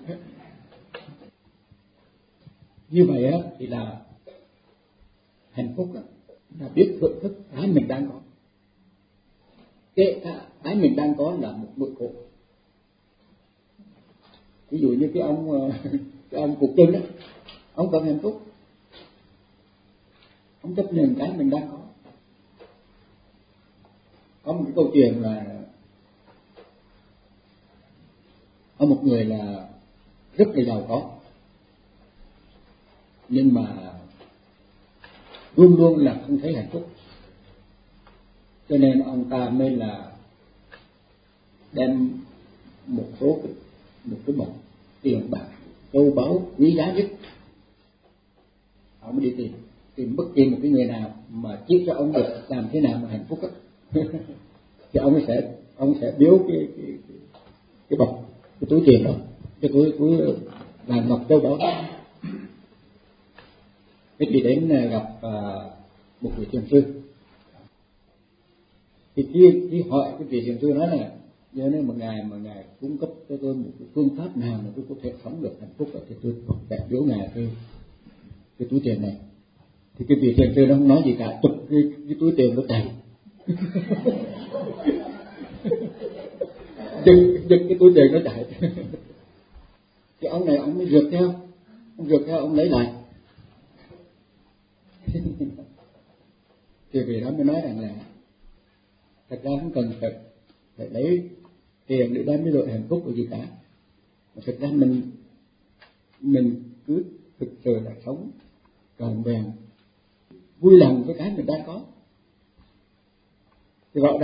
Như vậy á thì là hạnh phúc á, là biết thưởng thức cái mình đang có. Cái mình đang có là một nỗi khổ. Ví dụ như cái ông cục chân đó, ông cần hạnh phúc, ông chấp nhận cái mình đang có. Có một cái câu chuyện là có một người là rất là giàu có, nhưng mà luôn luôn là không thấy hạnh phúc. Cho nên ông ta mới là đem một cái bọc tiền bạc châu báu quý giá nhất, ông mới đi tìm bất kỳ một cái người nào mà chỉ cho ông được làm thế nào mà hạnh phúc á. Thì ông sẽ biếu cái bọc, cái túi tiền đó, cái túi vàng ngọc châu báu đó. Cái đi đến gặp một vị thiền sư, thì khi hỏi cái vị thiền sư nói là giờ này mà ngài cung cấp cho tôi một cái phương pháp nào mà tôi có thể sống được hạnh phúc, thì tôi sẽ biếu ngài cái túi tiền này. Thì cái vị thiền sư nó không nói gì cả, chụp cái túi tiền nó chạy. giật cái túi tiền nó chạy. Thì ông này ông mới rượt theo, ông lấy lại. Thì vì đó mới nói rằng là thật ra không cần phải lấy tiền để đem cái đội hạnh phúc của gì cả. Mà thật ra mình cứ thực sự là sống trọn vẹn, vui lòng với cái mình đang có. Thì rõ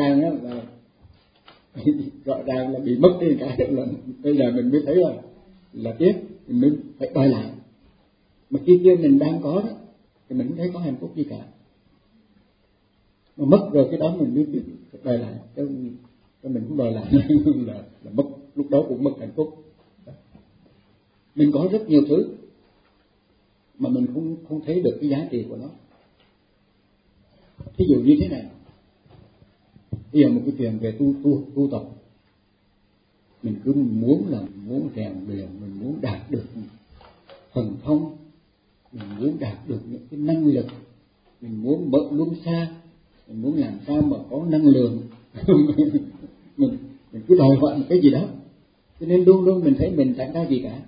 ràng là bị mất đi cái là bây giờ mình mới thấy là tiếc, mình mới phải đòi lại. Mà khi kia mình đang có đó thì mình không thấy có hạnh phúc gì cả. Mà mất rồi cái đó mình mới biết đòi lại, chứ mình cũng đòi lại là mất, lúc đó cũng mất hạnh phúc. Mình có rất nhiều thứ mà mình không thấy được cái giá trị của nó. Ví dụ như thế này, bây giờ một cái chuyện về tu tập, mình cứ muốn rèn luyện, mình muốn đạt được thần thông, mình muốn đạt được những cái năng lực, mình muốn mở luân xa, mình muốn làm sao mà có năng lượng. mình cứ đòi hỏi một cái gì đó, cho nên luôn luôn mình thấy mình chẳng ra gì cả.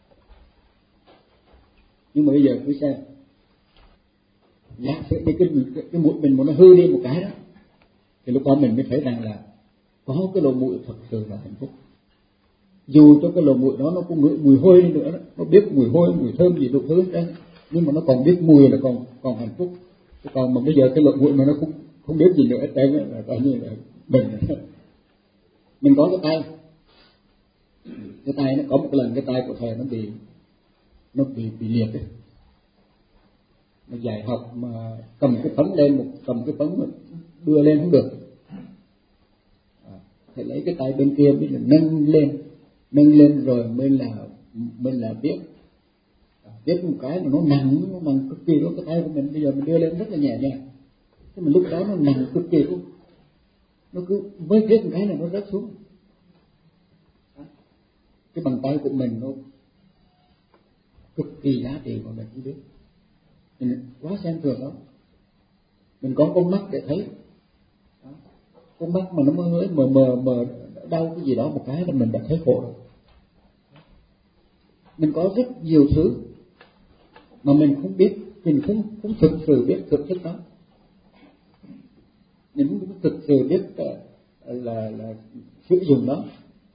Nhưng mà bây giờ cứ xem, giả sử cái mũi mình muốn nó hư đi một cái đó, thì lúc đó mình mới thấy rằng là có cái lỗ mũi thật sự là hạnh phúc. Dù cho cái lỗ mũi đó nó cũng ngửi mùi hôi đi nữa đó, nó biết mùi hôi, mùi thơm gì đủ thứ đấy, nhưng mà nó còn biết mùi là còn hạnh phúc. Chứ còn mà bây giờ cái lỗ mũi mà nó cũng không biết gì nữa hết đấy là coi như là mình có cái tay nó có một lần cái tay của thầy nó bị liệt đấy. Mà dạy học mà cầm cái phấn lên cầm cái phấn mà đưa lên không được, phải lấy cái tay bên kia mới là nâng lên rồi mới là viết một cái mà nó nặng cực kỳ luôn. Cái tay của mình bây giờ mình đưa lên rất là nhẹ nhàng, nhưng mà lúc đó nó nặng cực kỳ luôn, nó cứ mới viết một cái là nó rớt xuống. Cái bàn tay của mình nó cực kỳ giá trị mà mình không biết, mình quá xem thường đó. Mình có con mắt để thấy, con mắt mà nó mới mờ đau cái gì đó một cái là mình đã thấy khổ rồi. Mình có rất nhiều thứ mà mình không biết, mình không thực sự biết thực chất đó, mình không thực sự biết là sử dụng đó,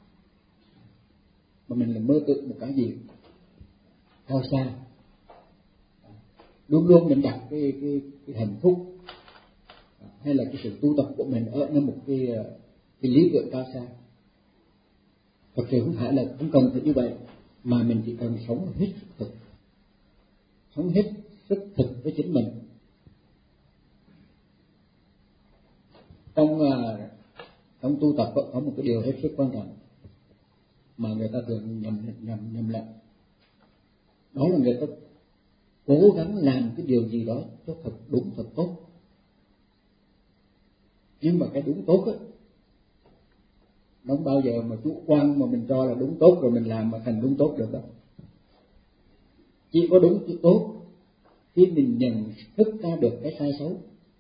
mà mình là mơ tưởng một cái gì cao xa. Luôn luôn mình đặt cái hạnh phúc hay là cái sự tu tập của mình ở một cái lý tưởng cao xa. Thật sự không phải là không cần phải như vậy, mà mình chỉ cần sống hết sức thực, sống hết sức thực với chính mình. Trong tu tập có một cái điều hết sức quan trọng mà người ta thường nhầm lẫn, đó là người ta cố gắng làm cái điều gì đó cho thật đúng thật tốt. Nhưng mà cái đúng tốt á, nó không bao giờ mà chủ quan mà mình cho là đúng tốt rồi mình làm mà thành đúng tốt được đâu. Chỉ có đúng chứ tốt khi mình nhận thức ra được cái sai xấu.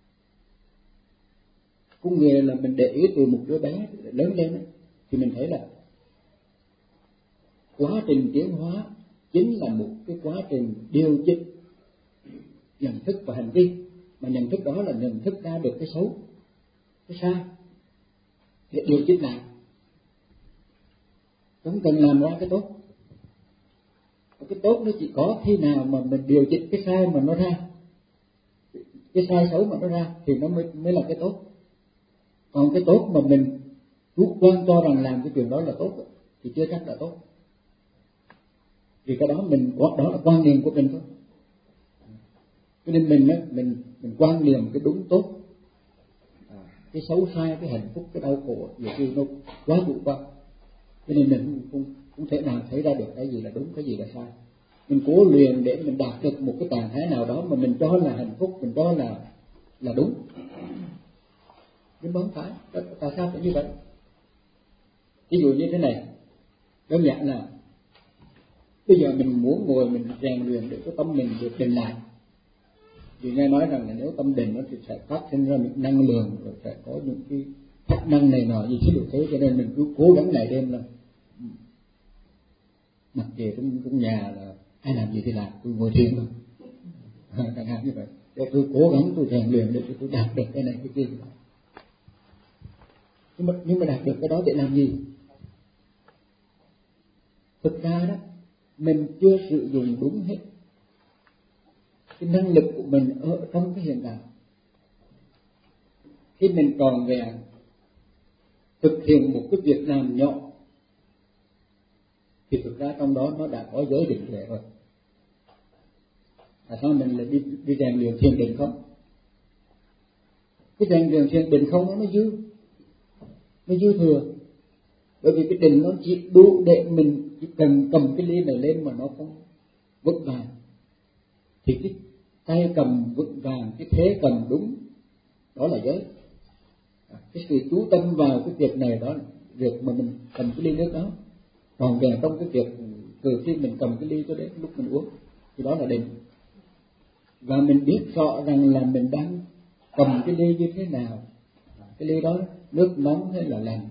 Con người là mình để ý từ một đứa bé lớn lên ấy, thì mình thấy là quá trình tiến hóa chính là một cái quá trình điều chỉnh nhận thức và hành vi, mà nhận thức đó là nhận thức ra được cái xấu, cái sai để điều chỉnh lại, không cần làm ra cái tốt. Cái tốt nó chỉ có khi nào mà mình điều chỉnh cái sai mà nó ra, cái sai xấu mà nó ra thì nó mới là cái tốt. Còn cái tốt mà mình chủ quan cho rằng làm cái chuyện đó là tốt thì chưa chắc là tốt, vì cái đó đó là quan niệm của mình thôi. Cho nên mình quan niệm cái đúng tốt, cái xấu sai, cái hạnh phúc, cái đau khổ nhiều khi nó quá chủ quan, cho nên mình không thể nào thấy ra được cái gì là đúng, cái gì là sai. Mình cố luyện để mình đạt được một cái trạng thái nào đó mà mình cho là hạnh phúc, mình cho là đúng, nhưng mà không phải. Tại sao phải như vậy? Ví dụ như thế này, đơn giản là bây giờ mình muốn ngồi mình rèn luyện để cái tâm mình được định lại. Vì nghe nói rằng là nếu tâm định nó thì sẽ phát sinh ra những năng lượng, rồi sẽ có những cái chức năng này nọ gì chứ được thế, cho nên mình cứ cố gắng ngày đêm là mặc kệ trong nhà là ai làm gì thì làm, tôi ngồi thiền thôi, chẳng hạn như vậy. Để tôi cố gắng tôi rèn luyện để tôi đạt được cái này cái kia. Nhưng mà đạt được cái đó để làm gì? Thực ra đó mình chưa sử dụng đúng hết cái năng lực của mình ở trong cái hiện tại. Khi mình tròn vẹn thực hiện một cái việc làm nhỏ thì thực ra trong đó nó đã có giới định tuệ rồi. Tại sao mình lại đi rèn luyện thiền định không? Cái rèn luyện thiền định không nó dư thừa, bởi vì cái định nó chỉ đủ để mình chỉ cần cầm cái ly này lên mà nó không vững vàng, thì cái tay cầm vững vàng, cái thế cầm đúng, đó là giới. Cái sự chú tâm vào cái việc này, đó là việc mà mình cầm cái ly nước đó, còn về trong cái việc từ khi mình cầm cái ly cho đến lúc mình uống thì đó là định. Và mình biết rõ rằng là mình đang cầm cái ly như thế nào, cái ly đó nước nóng hay là lạnh.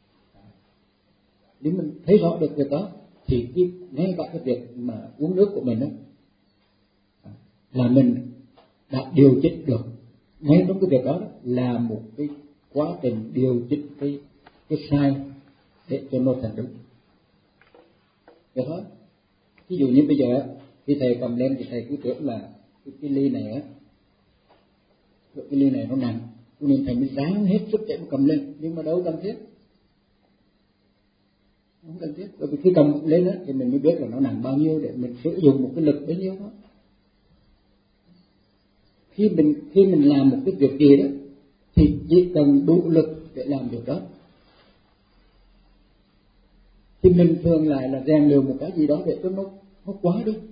Nếu mình thấy rõ được việc đó thì ngay cả cái việc mà uống nước của mình đó là mình đã điều chỉnh được. Ngay trong cái việc đó là một cái quá trình điều chỉnh cái cái sai để cho nó thành đúng. Vậy thôi. Ví dụ như bây giờ khi thầy cầm lên thì thầy cứ tưởng là cái ly này á, cái ly này nó nặng, nên thầy mới ráng hết sức để mà cầm lên, nhưng mà đâu cần thiết, không cần thiết. Bởi vì khi cầm lên á thì mình mới biết là nó nặng bao nhiêu để mình sử dụng một cái lực bấy nhiêu đó. Khi mình làm một cái việc gì đó thì chỉ cần đủ lực để làm việc đó. Thì mình thường lại là rèn luyện một cái gì đó để cho nó quá đi,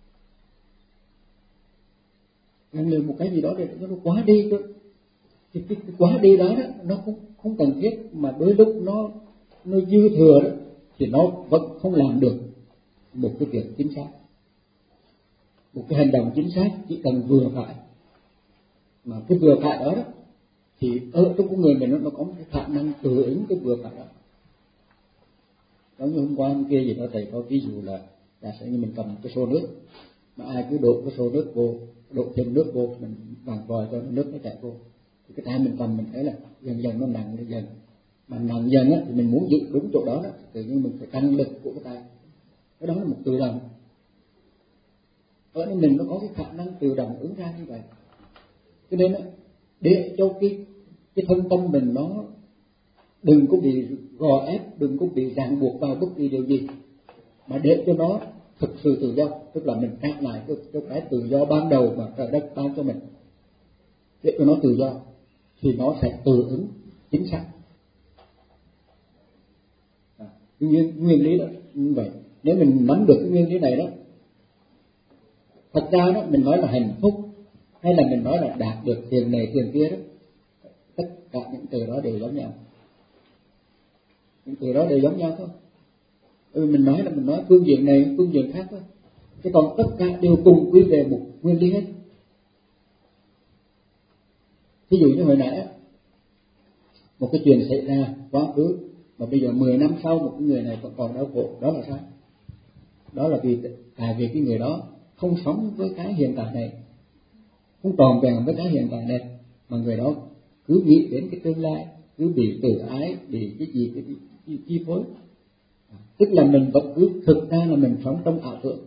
rèn luyện một cái gì đó để cho nó quá đi cơ. Thì cái quá đi đó nó cũng không cần thiết, mà đôi lúc nó dư thừa đó thì nó vẫn không làm được một cái việc chính xác, một cái hành động chính xác. Chỉ cần vừa phải, mà cái vừa phải đó thì ở trong con người mình nó có một cái khả năng tự ứng cái vừa phải đó. Giống như hôm qua hôm kia gì đó thầy có ví dụ là giả sử như mình cầm cái xô nước, mà ai cứ đổ cái xô nước vô, đổ thêm nước vô, mình vàng vòi cho nước nó chảy vô, thì cái tay mình cầm mình thấy là dần dần nó nặng lên dần, mà nặng dần á thì mình muốn giữ đúng chỗ đó tự nhiên mình phải tăng lực của cái tay. Cái đó là một tự động, ở nên mình nó có cái khả năng tự động ứng ra như vậy. Cho nên để cho cái thân tâm mình nó đừng có bị gò ép, đừng có bị ràng buộc vào bất kỳ điều gì, mà để cho nó thực sự tự do, tức là mình trả lại cái tự do ban đầu mà trời đất ban cho mình, để cho nó tự do thì nó sẽ tự ứng chính xác. Nguyên lý đó như vậy. Nếu mình nắm được cái nguyên lý này đó, thật ra đó mình nói là hạnh phúc hay là mình nói là đạt được tiền này tiền kia đó, tất cả những từ đó đều giống nhau, những từ đó đều giống nhau thôi. Mình nói là mình nói phương diện này phương diện khác thôi, chứ còn tất cả đều cùng quy về một nguyên lý hết. Ví dụ như hồi nãy một cái chuyện xảy ra quá khứ mà bây giờ 10 năm sau một cái người này vẫn còn đau khổ, đó là sao? Đó là tại vì cái người đó không sống với cái hiện tại này, không tròn vẹn với cái hiện tại này, mà người đó cứ nghĩ đến cái tương lai, cứ bị tự ái, bị cái gì chi phối. Tức là mình vẫn cứ thực ra là mình sống trong ảo tưởng,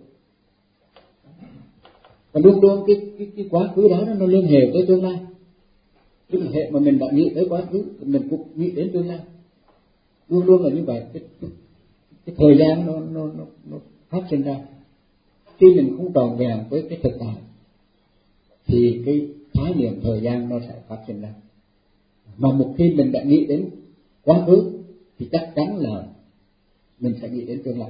và luôn luôn cái quá khứ đó nó liên hệ tới tương lai. Tức là hệ mà mình đã nghĩ tới quá khứ thì mình cũng nghĩ đến tương lai, luôn luôn là như vậy. Cái thời gian nó phát sinh ra. Khi mình không tròn vẹn với cái thực tại thì cái khái niệm thời gian nó sẽ phát sinh ra. Mà một khi mình đã nghĩ đến quá khứ thì chắc chắn là mình sẽ nghĩ đến tương lai.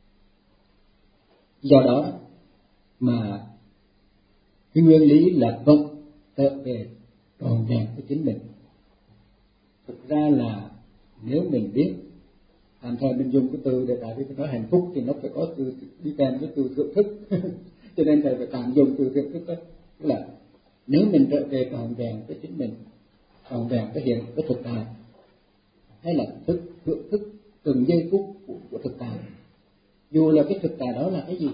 Do đó mà cái nguyên lý là vẫn trở về tròn vẹn với chính mình. Thực ra là nếu mình biết, làm sao mình dùng cái từ để tại vì nói hạnh phúc thì nó phải có từ đi kèm với từ thưởng thức cho nên thầy phải tạm dùng từ thưởng thức đó. Tức là nếu mình trở về tròn vẹn với chính mình, tròn vẹn với thực tại, hay là thưởng thức từng giây phút của thực tại, dù là cái thực tại đó là cái gì.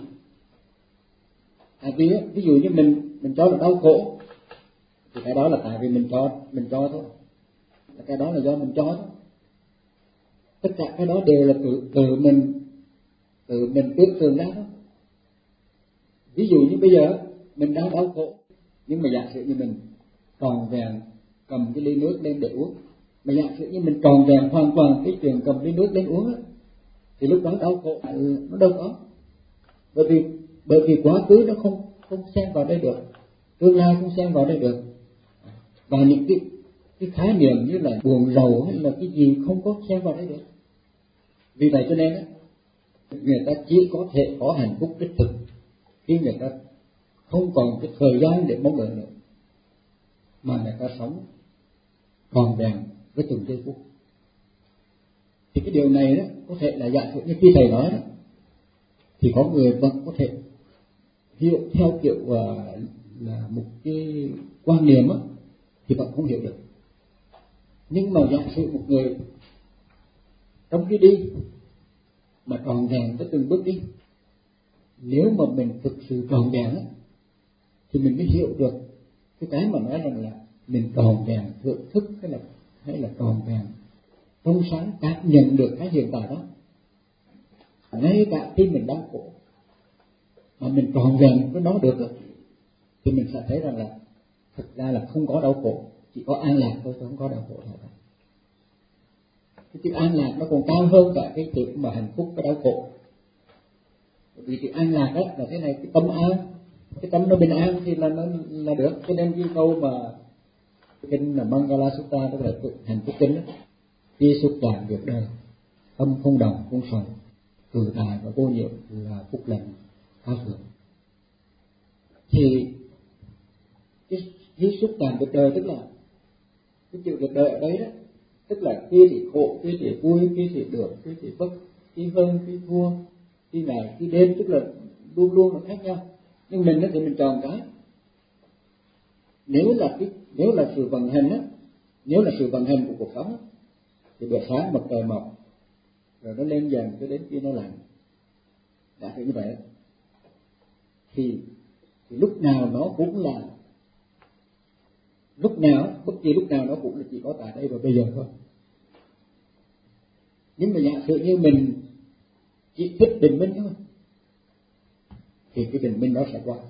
Ví dụ như mình cho là đau khổ thì cái đó là tại vì mình cho thôi, cái đó là do mình cho thôi. Tất cả cái đó đều là tự mình tưởng tượng ra đó. Ví dụ như bây giờ mình đang đau khổ, nhưng mà giả sử như mình tròn vẹn cầm cái ly nước lên để uống, mà giả sử như mình tròn vẹn hoàn toàn cái chuyện cầm ly nước lên uống á, thì lúc đó đau khổ nó đâu có, bởi vì quá khứ nó không xen vào đây được, tương lai không xen vào đây được, và những cái khái niệm như là buồn rầu hay là cái gì không có xen vào đây được. Vì vậy cho nên á, người ta chỉ có thể có hạnh phúc đích thực khi người ta không còn cái thời gian để mong đợi nữa, mà người ta sống tròn vẹn với từng giây phút. Thì cái điều này đó có thể là giả sử như khi thầy nói đó, thì có người vẫn có thể hiểu theo kiểu là một cái quan niệm á, thì vẫn không hiểu được. Nhưng mà giả sử một người trong cái đi mà tròn vẹn với từng bước đi, nếu mà mình thực sự tròn vẹn á, thì mình mới hiểu được cái mà nói rằng là mình tròn vẹn thưởng thức hay là tròn vẹn trong sáng cảm nhận được cái hiện tại đó, ngay cả khi mình đau khổ mà mình trọn vẹn với nó được thì mình sẽ thấy rằng là thực ra là không có đau khổ, chỉ có an lạc thôi, không có đau khổ thôi. Cái chữ an lạc nó còn cao hơn cả cái chữ mà hạnh phúc với đau khổ. Vì chữ an lạc đó là thế này, cái tâm an, cái tâm nó bình an thì là được. Cho nên cái câu mà kinh là Mangala Sutta, tức là hạnh phúc kinh đó, khi xúc chạm việc đời, tâm không đồng không sầu, tự tại và vô nhiễm là phúc lành cao thượng. Thì khi xúc chạm việc đời tức là cái chữ việc đời ở đấy đó, tức là khi thì khổ, khi thì vui, khi thì được, khi thì bất, khi hơn, khi thua, khi ngày, khi đêm, tức là luôn luôn là khác nhau. Nhưng mình thì mình chọn cái nếu là sự vận hành á, nếu là sự vận hành của cuộc sống á, thì bữa sáng mặt trời mọc rồi nó lên dần cho đến khi nó lặn, đã thấy như vậy thì lúc nào nó cũng là bất kỳ lúc nào nó cũng là chỉ có tại đây và bây giờ thôi. Nhưng mà giả sử như mình chỉ thích bình minh thôi thì cái bình minh đó sẽ qua.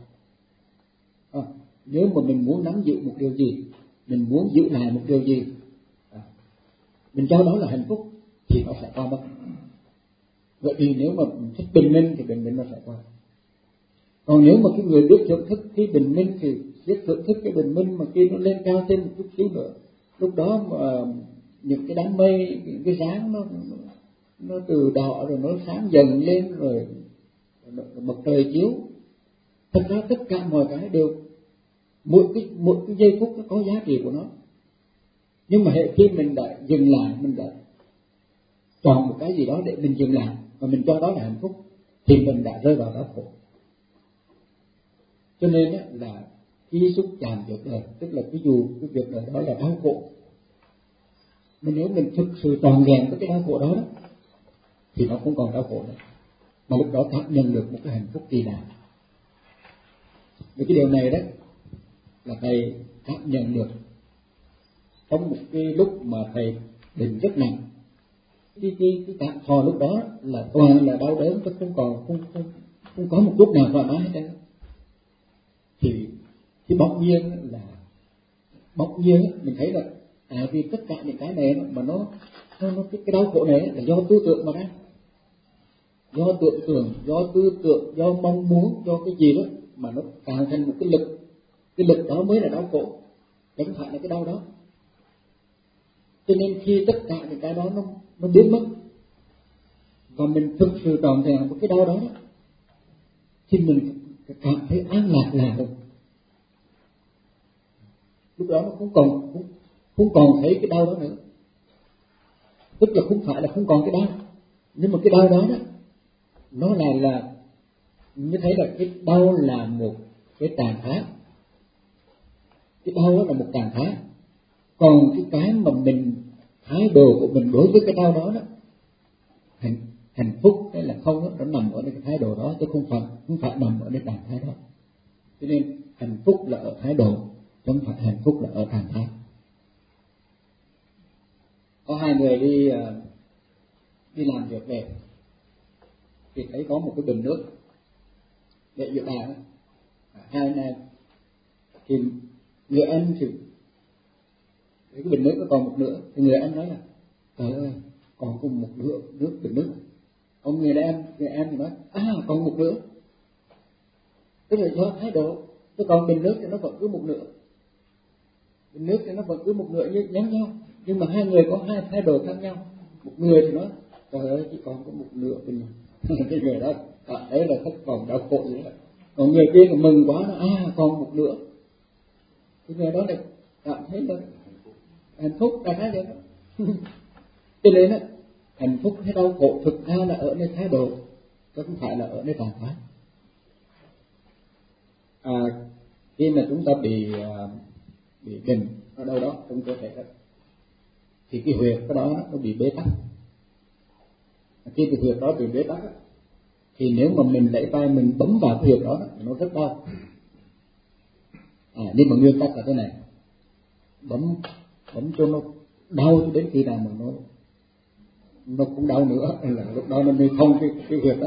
Nếu mà mình muốn nắm giữ một điều gì, mình muốn giữ lại một điều gì, mình cho đó là hạnh phúc thì nó sẽ qua mất. Vậy thì nếu mà mình thích bình minh thì bình minh nó sẽ qua. Còn nếu mà cái người biết thưởng thức cái bình minh thì biết thưởng thức cái bình minh mà khi nó lên cao thêm một chút xíu nữa, lúc đó mà những cái đám mây, những cái dáng nó từ đỏ rồi nó sáng dần lên rồi mặt trời chiếu. Thật ra tất cả mọi cái đều mỗi cái giây phút nó có giá trị của nó. Nhưng mà hệ khi mình đã dừng lại, mình đã chọn một cái gì đó để mình dừng lại và mình cho đó là hạnh phúc thì mình đã rơi vào đau khổ. Cho nên là khi xúc chạm việc đời, tức là ví dụ cái việc đời đó là đau khổ, mà nếu mình thực sự tròn vẹn với cái đau khổ đó thì nó không còn đau khổ nữa, mà lúc đó cảm nhận được một cái hạnh phúc kỳ lạ. Vì cái điều này đó là thầy cảm nhận được trong một cái lúc mà thầy bệnh rất nặng. Cái cảm thọ lúc đó là toàn là đau đớn, chứ không có một chút nào thoải mái hết trơn. Thì bỗng nhiên mình thấy là vì tất cả những cái này mà nó cái đau khổ này là do tư tưởng mà ra, do tưởng tượng, do tư tưởng, do mong muốn, do cái gì đó mà nó tạo thành một cái lực đó mới là đau khổ, chứ không phải là cái đau đó. Cho nên khi tất cả những cái đó nó biến mất và mình thực sự trọn vẹn một cái đau đó thì mình cảm thấy an lạc là được. Lúc đó nó không còn thấy cái đau đó nữa. Tức là không phải là không còn cái đau, nhưng mà cái đau đó nó là như thấy là cái đau là một cái trạng thái. Cái đau đó là một trạng thái. Còn cái mà mình thái độ của mình đối với cái đau đó hạnh phúc hay là không đó, nó nằm ở cái thái độ đó, chứ không phải nằm ở cái trạng thái đó. Cho nên hạnh phúc là ở thái độ, chứ không phải hạnh phúc là ở trạng thái. Có hai người đi làm việc về thì thấy có một cái bình nước để giữa bàn, hai anh em thì người anh thì cái bình nước nó còn một nửa, thì người anh nói là trời ơi còn cùng một nửa nước bình nước. Còn người em thì nói còn một nửa, tức là do thái độ. Chứ còn bình nước thì nó vẫn cứ một nửa, bình nước thì nó vẫn cứ một nửa như giống nhau, nhưng mà hai người có hai thái độ khác nhau. Một người thì nói trời ơi chỉ còn có một nửa bình cái người đó đấy là thất vọng đau khổ vậy đó. Còn người kia là mừng quá, nó còn một nửa, cái người đó lại cảm thấy là hạnh phúc cả hai vậy đó. Cho nên hạnh phúc hay đau khổ thực ra là ở nơi thái độ, chứ không phải là ở nơi trạng thái. Khi mà chúng ta bị bệnh ở đâu đó trong cơ thể đó, thì cái huyệt cái đó nó bị bế tắc. Khi cái huyệt đó bị bế tắc thì nếu mà mình lấy tay mình bấm vào cái huyệt đó nó rất đau. Nhưng mà nguyên tắc là thế này, bấm cho nó đau cho đến khi nào mà nó cũng đau nữa, là lúc đó nó mới thông cái huyệt đó.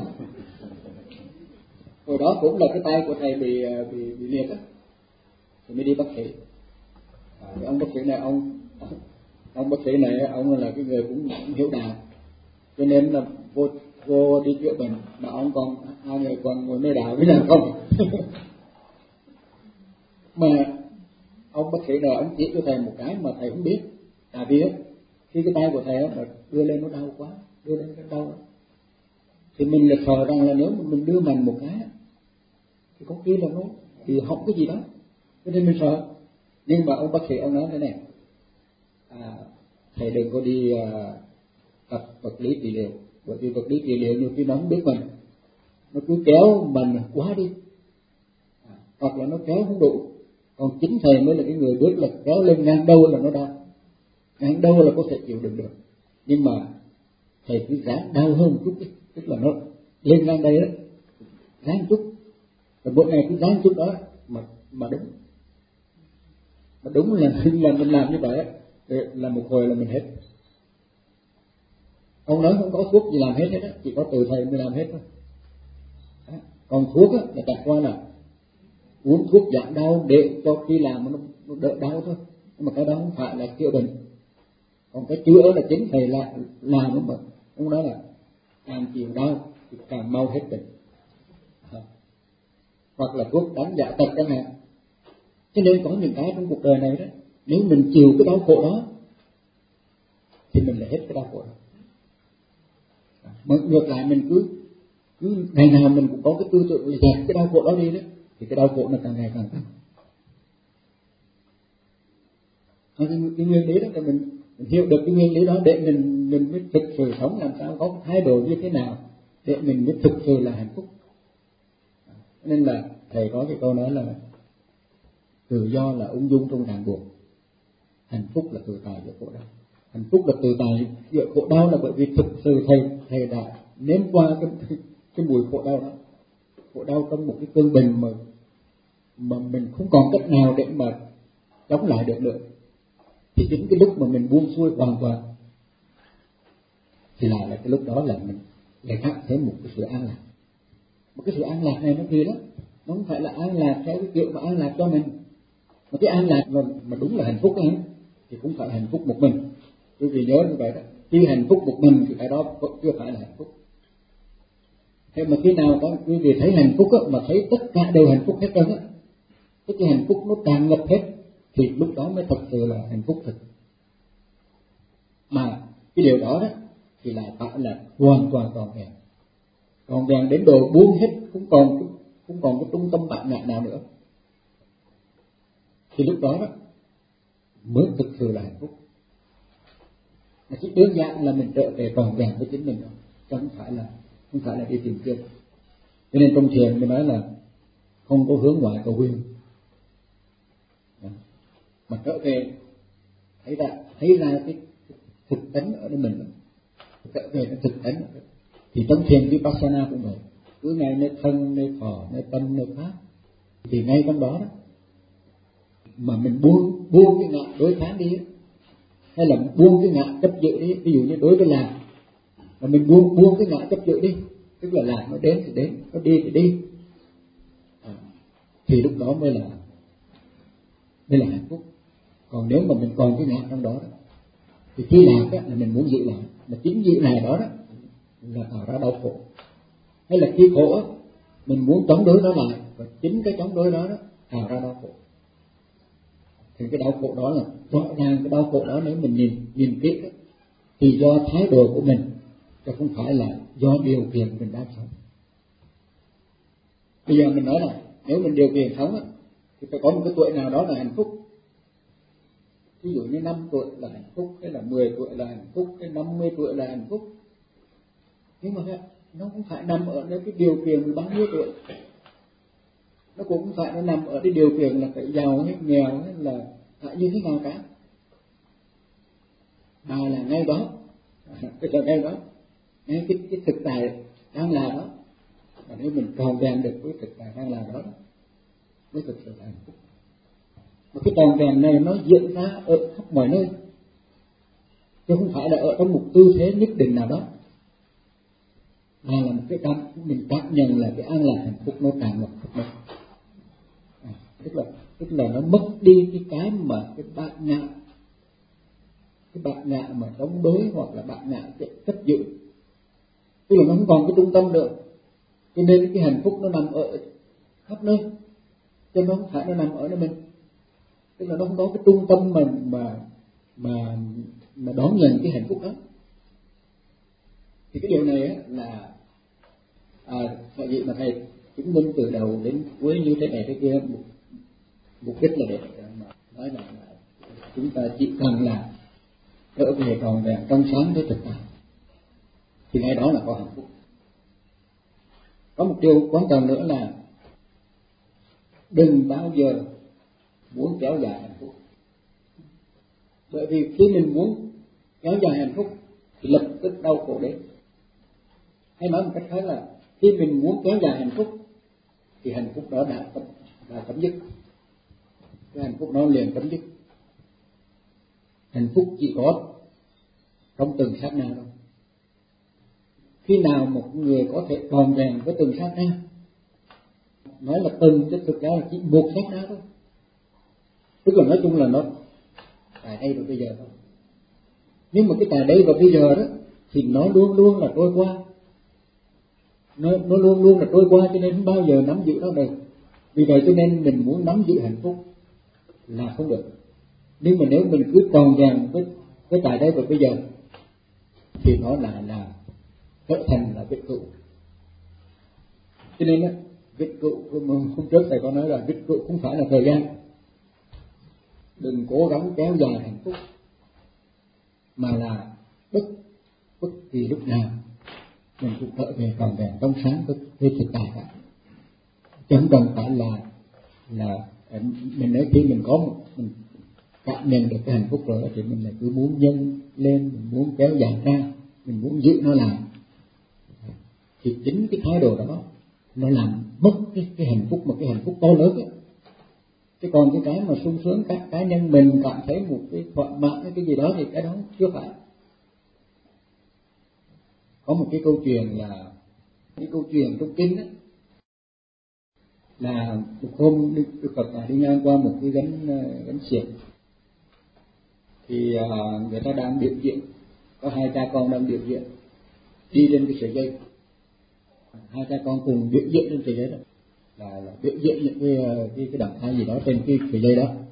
Hồi đó cũng là cái tay của thầy bị liệt á, thì mới đi bác sĩ. Thì ông bác sĩ này ông bác sĩ này ông là cái người cũng hiểu đạo, cho nên là vô đi chữa bệnh mà ông còn hai người còn ngồi mê đạo với nhau không. Mà ông bác sĩ này ông chỉ cho thầy một cái mà thầy không biết, tại vì khi cái tay của thầy mà đưa lên nó đau quá, đưa lên nó đau, thì mình là sợ rằng là nếu mà mình đưa mạnh một cái thì có khi là nó thì hỏng cái gì đó, cho nên mình sợ. Nhưng mà ông bác sĩ ông nói thế này, thầy đừng có đi tập vật lý trị liệu, bởi vì vật lý trị liệu nhiều khi nó không biết mình, nó cứ kéo mình quá đi, hoặc là nó kéo không đủ. Còn chính thầy mới là cái người biết là kéo lên ngang đâu là nó đau, ngang đâu là có thể chịu đựng được. Nhưng mà thầy cứ ráng đau hơn một chút đi, tức là nó lên ngang đây đó, ráng chút, rồi mỗi ngày cứ ráng chút đó mà đúng. Mà đúng là mình làm như vậy là một hồi là mình hết. Ông nói không có thuốc gì làm hết á, chỉ có từ thầy mới làm hết thôi. Còn thuốc á là chẳng qua là uống thuốc giảm đau để cho khi làm nó đỡ đau thôi, nhưng mà cái đó không phải là chữa bệnh. Còn cái chữa là chính thầy làm đúng không? Ông nói là càng chịu đau thì càng mau hết bệnh, hoặc là thuốc đánh dạ tật chẳng hạn. Cho nên có những cái trong cuộc đời này đó, nếu mình chịu cái đau khổ đó thì mình lại hết cái đau khổ đó. Mà ngược lại mình cứ ngày nào mình cũng có cái tư tưởng là dẹp cái đau khổ đó đi đó, thì cái đau khổ nó càng ngày càng tăng. Cái nguyên lý đó là mình hiểu được cái nguyên lý đó để mình mới thực sự sống làm sao, có cái thái độ như thế nào để mình mới thực sự là hạnh phúc. Nên là thầy có cái câu nói là tự do là ung dung trong ràng buộc, hạnh phúc là tự tại giữa khổ đau. Hạnh phúc là tự tại giữa khổ đau là bởi vì thực sự thầy đã nếm qua cái mùi khổ đau đó, khổ đau trong một cái cơn bệnh mà mình không còn cách nào để mà chống lại được nữa. Thì chính cái lúc mà mình buông xuôi hoàn toàn thì là cái lúc đó là mình lại cảm thấy một cái sự an lạc. Một cái sự an lạc này nó kỳ lắm, nó không phải là an lạc theo cái kiểu mà an lạc cho mình, mà cái an lạc mà đúng là hạnh phúc ấy, thì cũng phải hạnh phúc một mình. Quý vị nhớ như vậy đó, khi hạnh phúc một mình thì cái đó vẫn chưa phải là hạnh phúc. Thế mà khi nào có quý vị thấy hạnh phúc á, mà thấy tất cả đều hạnh phúc hết trơn á, cái hạnh phúc nó tràn ngập hết, thì lúc đó mới thật sự là hạnh phúc thực. Mà cái điều đó thì lại phải là hoàn toàn trọn vẹn đến độ buông hết, không còn cái trung tâm bản ngã nào nữa, thì lúc đó mới thực sự là hạnh phúc. Mà chỉ đơn giản là mình trở về trọn vẹn với chính mình thôi, chứ không phải là đi tìm kiếm. Cho nên trong thiền mới nói là không có hướng ngoại cầu huyền, mà trở về thấy ra cái thực tánh ở nơi mình, trở về cái thực tánh. Thì trong thiền Vipassana cũng vậy, cứ ngay nơi thân, nơi thọ, nơi tâm, nơi pháp, thì ngay trong đó mà mình buông cái ngã đối kháng đi, hay là buông cái ngã chấp giữ đi. Ví dụ như đối với lạc mà mình buông cái ngã chấp giữ đi, tức là lạc nó đến thì đến, nó đi thì đi, thì lúc đó mới là hạnh phúc. Còn nếu mà mình còn cái ngã trong đó thì khi lạc là mình muốn giữ lại, mà chính giữ lại đó là tạo ra đau khổ. Hay là khi khổ mình muốn chống đối nó lại, và chính cái chống đối đó tạo ra đau khổ. Thì cái đau khổ đó là rõ ràng, cái đau khổ đó nếu mình nhìn kỹ thì do thái độ của mình, chứ không phải là do điều kiện mình đang sống. Bây giờ mình nói là nếu mình điều kiện sống thì phải có một cái tuổi nào đó là hạnh phúc. Ví dụ như 5 tuổi là hạnh phúc, hay là 10 tuổi là hạnh phúc, hay 50 tuổi là hạnh phúc. Nhưng mà nó cũng phải nằm ở cái điều kiện bao nhiêu tuổi. Nó cũng không phải nó nằm ở cái điều kiện là phải giàu hay nghèo hay là phải như thế nào cả. Mà là ngay đó, tức là ngay đó, ngay cái thực tại đang là đó. Và nếu mình tròn vẹn được với thực tại đang là đó mới thực sự là hạnh phúc. Và cái tròn vẹn này nó diễn ra ở khắp mọi nơi. chứ không phải là ở trong một tư thế nhất định nào đó, mà là một cái mình cảm nhận là cái an lạc hạnh phúc nó tràn ngập khắp nơi. Tức là nó mất đi cái mà cái bạn ngạ mà chống đối, hoặc là bạn ngạ chấp giữ, tức là nó không còn cái trung tâm nữa. Cho nên cái hạnh phúc nó nằm ở khắp nơi, chứ nó không phải nó nằm ở nơi mình. Tức là nó không có cái trung tâm mà đón nhận cái hạnh phúc đó. Thì cái điều này á là tại vì mà thầy chứng minh từ đầu đến cuối như thế này thế kia, mục đích là để nói là chúng ta chỉ cần là trở về tròn vẹn trong sáng với thực tại, thì ngay đó là có hạnh phúc. Có một điều quan trọng nữa là đừng bao giờ muốn kéo dài hạnh phúc, bởi vì khi mình muốn kéo dài hạnh phúc thì lập tức đau khổ đến. Hay nói một cách khác là khi mình muốn kéo dài hạnh phúc thì hạnh phúc đó đã chấm dứt, cái hạnh phúc đó liền chấm dứt. Hạnh phúc chỉ có trong từng sát na thôi. Khi nào một người có thể tròn vẹn với từng sát na, nói là từng chứ thực ra là chỉ một sát na thôi, tức là nói chung là nó tại đây và bây giờ thôi. Nhưng mà cái tại đây và bây giờ đó thì nó luôn luôn là trôi qua, nó luôn luôn là trôi qua, cho nên không bao giờ nắm giữ nó được. Vì vậy cho nên mình muốn nắm giữ hạnh phúc là không được. Nhưng mà nếu mình cứ tròn vẹn với tại đây và bây giờ thì nó lại là trở thành là vĩnh cửu. Cho nên á, vĩnh cửu hôm trước thầy có nói là vĩnh cửu không phải là thời gian. Đừng cố gắng kéo dài hạnh phúc, mà là bất kỳ lúc nào mình cũng trở về tròn vẹn trong sáng với thực tại cả. Chứ không cần phải là mình nói khi mình có mình cảm nhận được cái hạnh phúc rồi thì mình lại cứ muốn nhân lên, mình muốn kéo dài ra, mình muốn giữ nó lại. Thì chính cái thái độ đó nó làm mất cái hạnh phúc, mà cái hạnh phúc to lớn ấy. Chứ còn cái mà sung sướng các cá nhân mình cảm thấy một cái thỏa mãn cái gì đó thì cái đó chưa phải. Có một cái câu chuyện trong kinh ấy, là một hôm Đức Phật đi ngang qua một cái gánh xiềng, thì người ta đang biểu diễn, có hai cha con đang biểu diễn đi lên cái sợi dây, hai cha con cùng biểu diễn trên sợi dây đó, là biểu diễn những cái động thái gì đó trên cái sợi dây đó.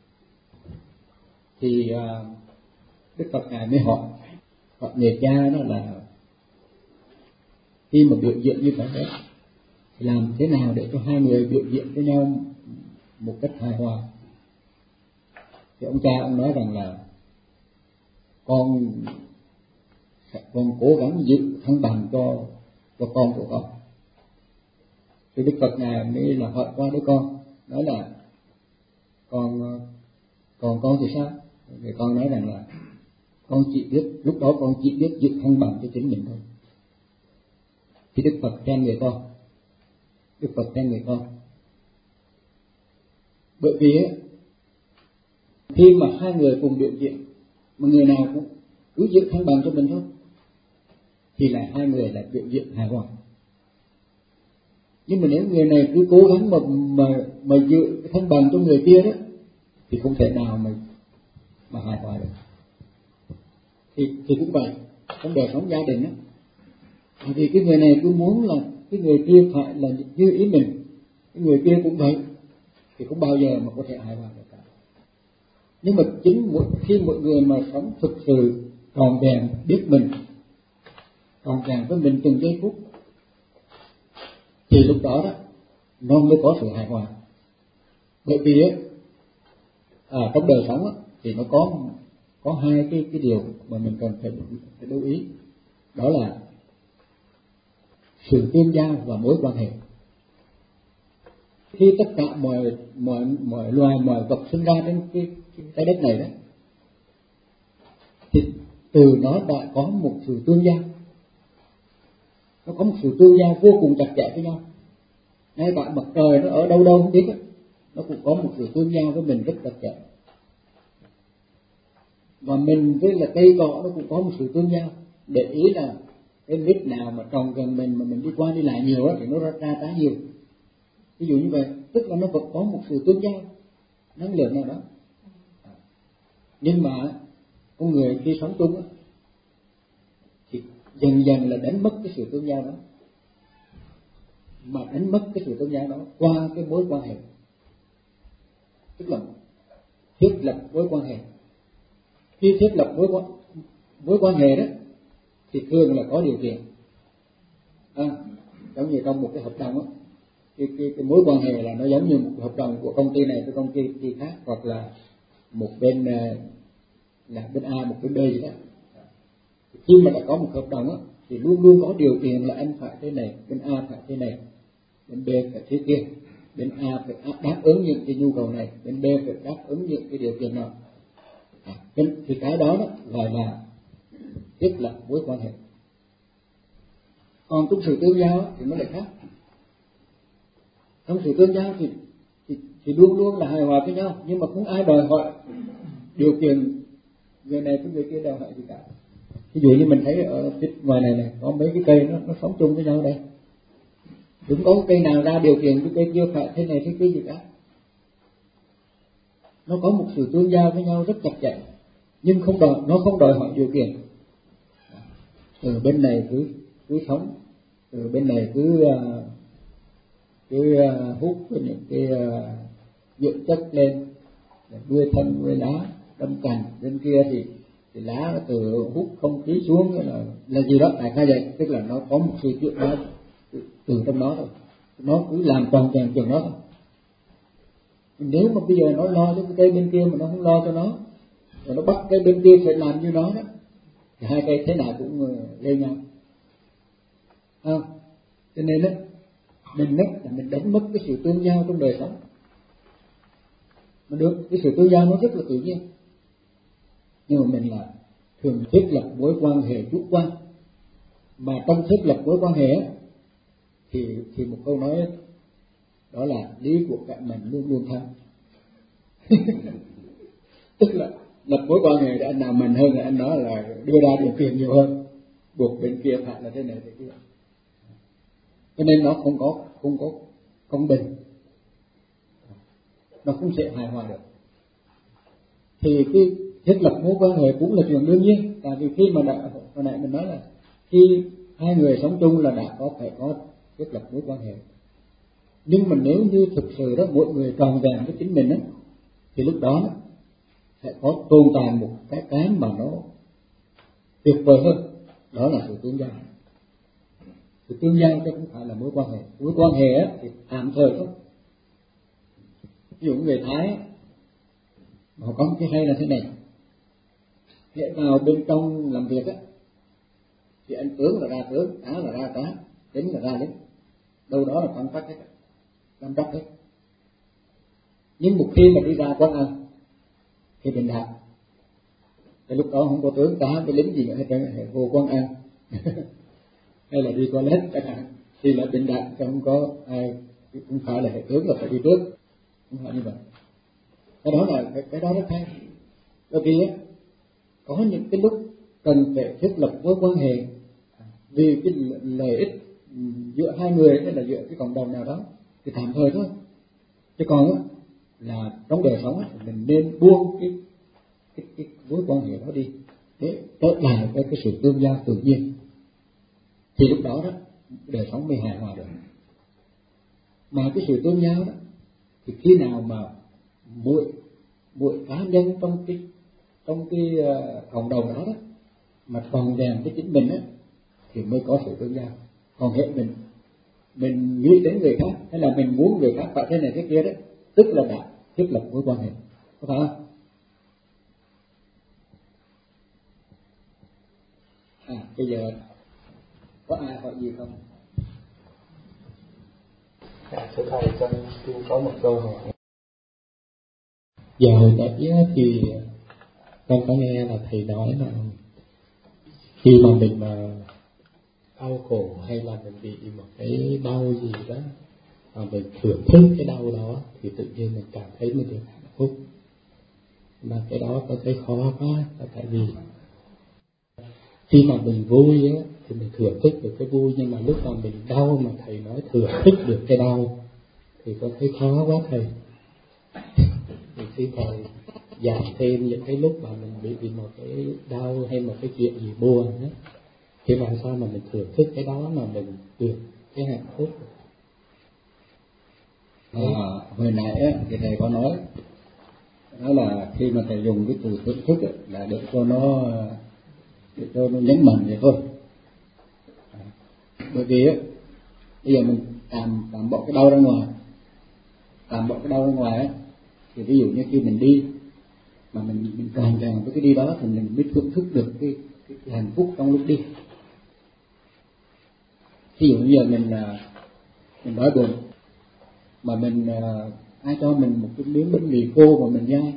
Thì Đức Phật ngài mới hỏi người cha đó là khi mà biểu diễn như thế đấy, làm thế nào để cho hai người biểu diễn với nhau một cách hài hòa. Thì ông cha ông nói rằng là con cố gắng giữ thăng bằng cho con của con. Thì Đức Phật ngài mới là hỏi qua đứa con, nói là còn con thì sao? Thì con nói rằng là con chỉ biết lúc đó con chỉ biết giữ thăng bằng cho chính mình thôi. Thì Đức Phật khen người con, bởi vì khi mà hai người cùng biểu diễn mà người nào cũng cứ giữ thăng bằng cho mình thôi thì là hai người lại biểu diễn hài hòa. Nhưng mà nếu người này cứ cố gắng mà giữ thăng bằng cho người kia đó thì không thể nào mà hài hòa được. Thì cũng vậy, trong đời sống gia đình á, vì cái người này cứ muốn là cái người kia phải là như ý mình, cái người kia cũng vậy, thì không bao giờ mà có thể hài hòa được cả. Nhưng mà khi mọi người mà sống thực sự tròn vẹn, biết mình, tròn vẹn với mình từng giây phút, thì lúc đó nó mới có sự hài hòa. Bởi vì trong đời sống thì nó có hai cái điều mà mình cần phải lưu ý, đó là sự tương giao và mối quan hệ. Khi tất cả mọi loài, mọi vật sinh ra trên cái trái đất này đó, thì từ nó đã có một sự tương giao, nó có một sự tương giao vô cùng chặt chẽ với nhau. Ngay cả mặt trời nó ở đâu không biết đó, nó cũng có một sự tương giao với mình rất chặt chẽ. Và mình với là cây cọ nó cũng có một sự tương giao. Để ý là cái mít nào mà trồng gần mình mà mình đi qua đi lại nhiều á thì nó ra trái nhiều. Ví dụ như vậy, tức là nó vẫn có một sự tương giao năng lượng nào đó. Nhưng mà con người khi sống chung á thì dần dần là đánh mất cái sự tương giao đó. Mà đánh mất cái sự tương giao đó qua cái mối quan hệ, tức là thiết lập mối quan hệ. Khi thiết lập mối quan hệ đó thì thường là có điều kiện. Giống như trong một cái hợp đồng á, cái mối quan hệ là nó giống như một hợp đồng của công ty này với công ty khác, hoặc là một bên là bên A một bên B gì đó. Khi mà đã có một hợp đồng á thì luôn luôn có điều kiện là anh phải thế này, bên A phải thế này, bên B phải thế kia, bên A phải đáp ứng những cái nhu cầu này, bên B phải đáp ứng những cái điều kiện nào. Thì cái đó gọi là thiết lập mối quan hệ. Còn trong sự tương giao thì nó lại khác. Trong sự tương giao thì luôn luôn là hài hòa với nhau, nhưng mà không ai đòi hỏi điều kiện người này với người kia đòi hỏi gì cả. Ví dụ như mình thấy ở phía ngoài này có mấy cái cây nó sống chung với nhau đây, đúng có cây nào ra điều kiện cái cây kia phải thế này thế kia gì cả. Nó có một sự tương giao với nhau rất chặt chẽ, nhưng nó không đòi hỏi điều kiện. Từ bên này cứ sống, từ bên này cứ hút những cái dưỡng chất lên, nuôi thân nuôi lá đâm cành, bên kia thì lá nó từ hút không khí xuống là gì đó, đại khái vậy. Tức là nó có một sự chuyện đó từ trong đó thôi, nó cứ làm tròn vẹn chuyện đó thôi. Nếu mà bây giờ nó lo cho cái cây bên kia mà nó không lo cho nó, rồi nó bắt cây bên kia phải làm như nó đó, thì hai cây thế nào cũng gây nhau. Cho nên là mình đánh mất cái sự tương giao trong đời sống. Mà được, cái sự tương giao nó rất là tự nhiên, nhưng mà mình là thường thiết lập mối quan hệ chủ quan. Mà trong thiết lập mối quan hệ thì một câu nói đó là lý của cạnh mình luôn luôn thắng. Tức là lập mối quan hệ để anh nào mình hơn là anh nói là đưa ra điều kiện nhiều hơn, buộc bên kia phải là thế này thế kia. Cho nên nó không có công bình, nó không sẽ hài hòa được. Thì cái thiết lập mối quan hệ cũng là chuyện đương nhiên, tại vì khi mà hồi nãy mình nói là khi hai người sống chung là đã phải có thiết lập mối quan hệ. Nhưng mà nếu như thực sự đó mỗi người tròn vẹn với chính mình đó, thì lúc đó sẽ có tồn tại một cái mà nó tuyệt vời hơn, đó là sự tương giao. Sự tương giao chứ không phải là mối quan hệ. Mối quan hệ thì tạm thời thôi. Ví dụ người Thái họ có một cái hay là thế này: hễ vào bên trong làm việc thì anh tướng là ra tướng, á là ra cá, lính là ra lính, đâu đó là phân phát hết, đâm đốc hết. Nhưng một khi mà đi ra quán ăn thì bình đẳng, cái lúc đó không có tướng cá với lính gì nữa hết trơn, vô quán ăn hay là đi toilet chẳng hạn thì là bình đẳng, không có ai, không phải là hệ tướng là phải đi trước, không phải như vậy. Cái đó rất hay, bởi vì có những cái lúc cần phải thiết lập mối quan hệ vì cái lợi ích giữa hai người hay là giữa cái cộng đồng nào đó thì tạm thời thôi. Chứ còn là trong đời sống mình nên buông cái mối quan hệ đó đi để trở lại với cái sự tương giao tự nhiên, thì lúc đó đời sống mới hài hòa được. Mà cái sự tương giao đó thì khi nào mà mỗi cá nhân trong cái cộng đồng đó mà tròn vẹn với chính mình thì mới có sự tương giao. Còn hệ mình nghĩ đến người khác hay là mình muốn người khác phải thế này thế kia đấy, tức là đã thiết lập mối quan hệ, có phải không? Bây giờ có ai hỏi gì không? Thưa thầy, con có một câu hỏi. Giờ hồi nãy thì con có nghe là thầy nói là khi mà mình mà đau khổ hay là mình bị một cái đau gì đó mà mình thưởng thức cái đau đó thì tự nhiên mình cảm thấy mình được hạnh phúc. mà cái đó tôi thấy khó quá, là tại vì khi mà mình vui á thì mình thừa thức được cái vui, nhưng mà lúc mà mình đau mà thầy nói thừa thức được cái đau thì tôi thấy khó quá thầy. Thì khi thầy giảng thêm những cái lúc mà mình bị vì một cái đau hay một cái chuyện gì buồn á, thì làm sao mà mình thừa thức cái đó mà mình được cái hạnh phúc. Hồi nãy á, thì thầy có nói đó là khi mà thầy dùng cái từ thưởng thức á, là để cho nó nhấn mạnh vậy thôi. Bởi vì á, bây giờ mình tạm bỏ cái đau ra ngoài á, thì ví dụ như khi mình đi mà mình tròn tràn với cái đi đó thì mình mới thưởng thức được cái hạnh phúc trong lúc đi. Ví dụ như giờ mình đói bụng mà mình ai cho mình một cái miếng bánh mì khô mà mình nhai,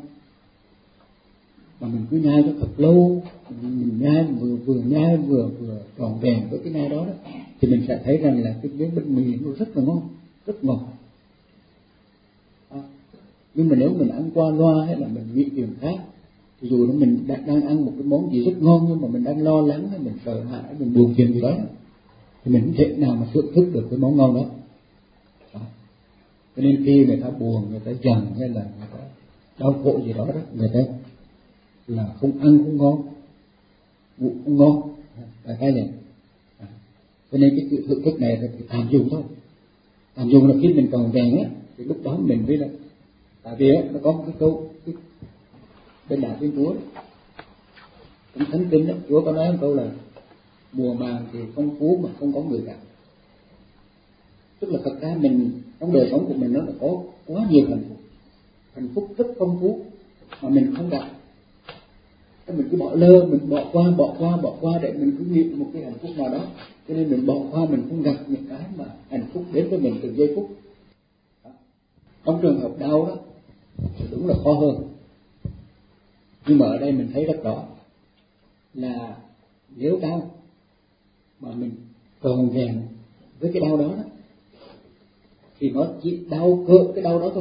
mà mình cứ nhai cho thật lâu, mình nhai vừa nhai vừa tròn vẹn với cái nhai đó, thì mình sẽ thấy rằng là cái miếng bánh mì nó rất là ngon, rất ngọt. Nhưng mà nếu mình ăn qua loa hay là mình nghĩ chuyện khác, thì dù mình đang ăn một cái món gì rất ngon nhưng mà mình đang lo lắng hay mình sợ hãi, mình buồn phiền gì đó, thì mình không thể nào mà thưởng thức được cái món ngon đó. Cho nên khi người ta buồn, người ta giận hay là người ta đau khổ gì đó, người ta là không ăn không ngon, ngủ không ngon, là cái này. Cho nên cái thưởng thức này là tạm dùng thôi. Tạm dùng là khi mình còn vẹn á, thì lúc đó mình mới là, tại vì á nó có một cái câu bên Đại Thiên Chúa cũng thánh kinh đó, Chúa có nói một câu là mùa màng thì phong phú mà không có người gặp. Tức là thật ra mình trong đời sống của mình nó là có quá nhiều hạnh phúc rất phong phú mà mình không gặp. Thế mình cứ bỏ lơ, mình bỏ qua để mình cứ nghĩ một cái hạnh phúc nào đó, cho nên mình bỏ qua, mình không gặp những cái mà hạnh phúc đến với mình từng giây phút. Trong trường hợp đau đó thì đúng là khó hơn, nhưng mà ở đây mình thấy rất rõ là nếu đau mà mình còn vẹn với cái đau đó, thì nó chỉ đau cỡ cái đau đó thôi.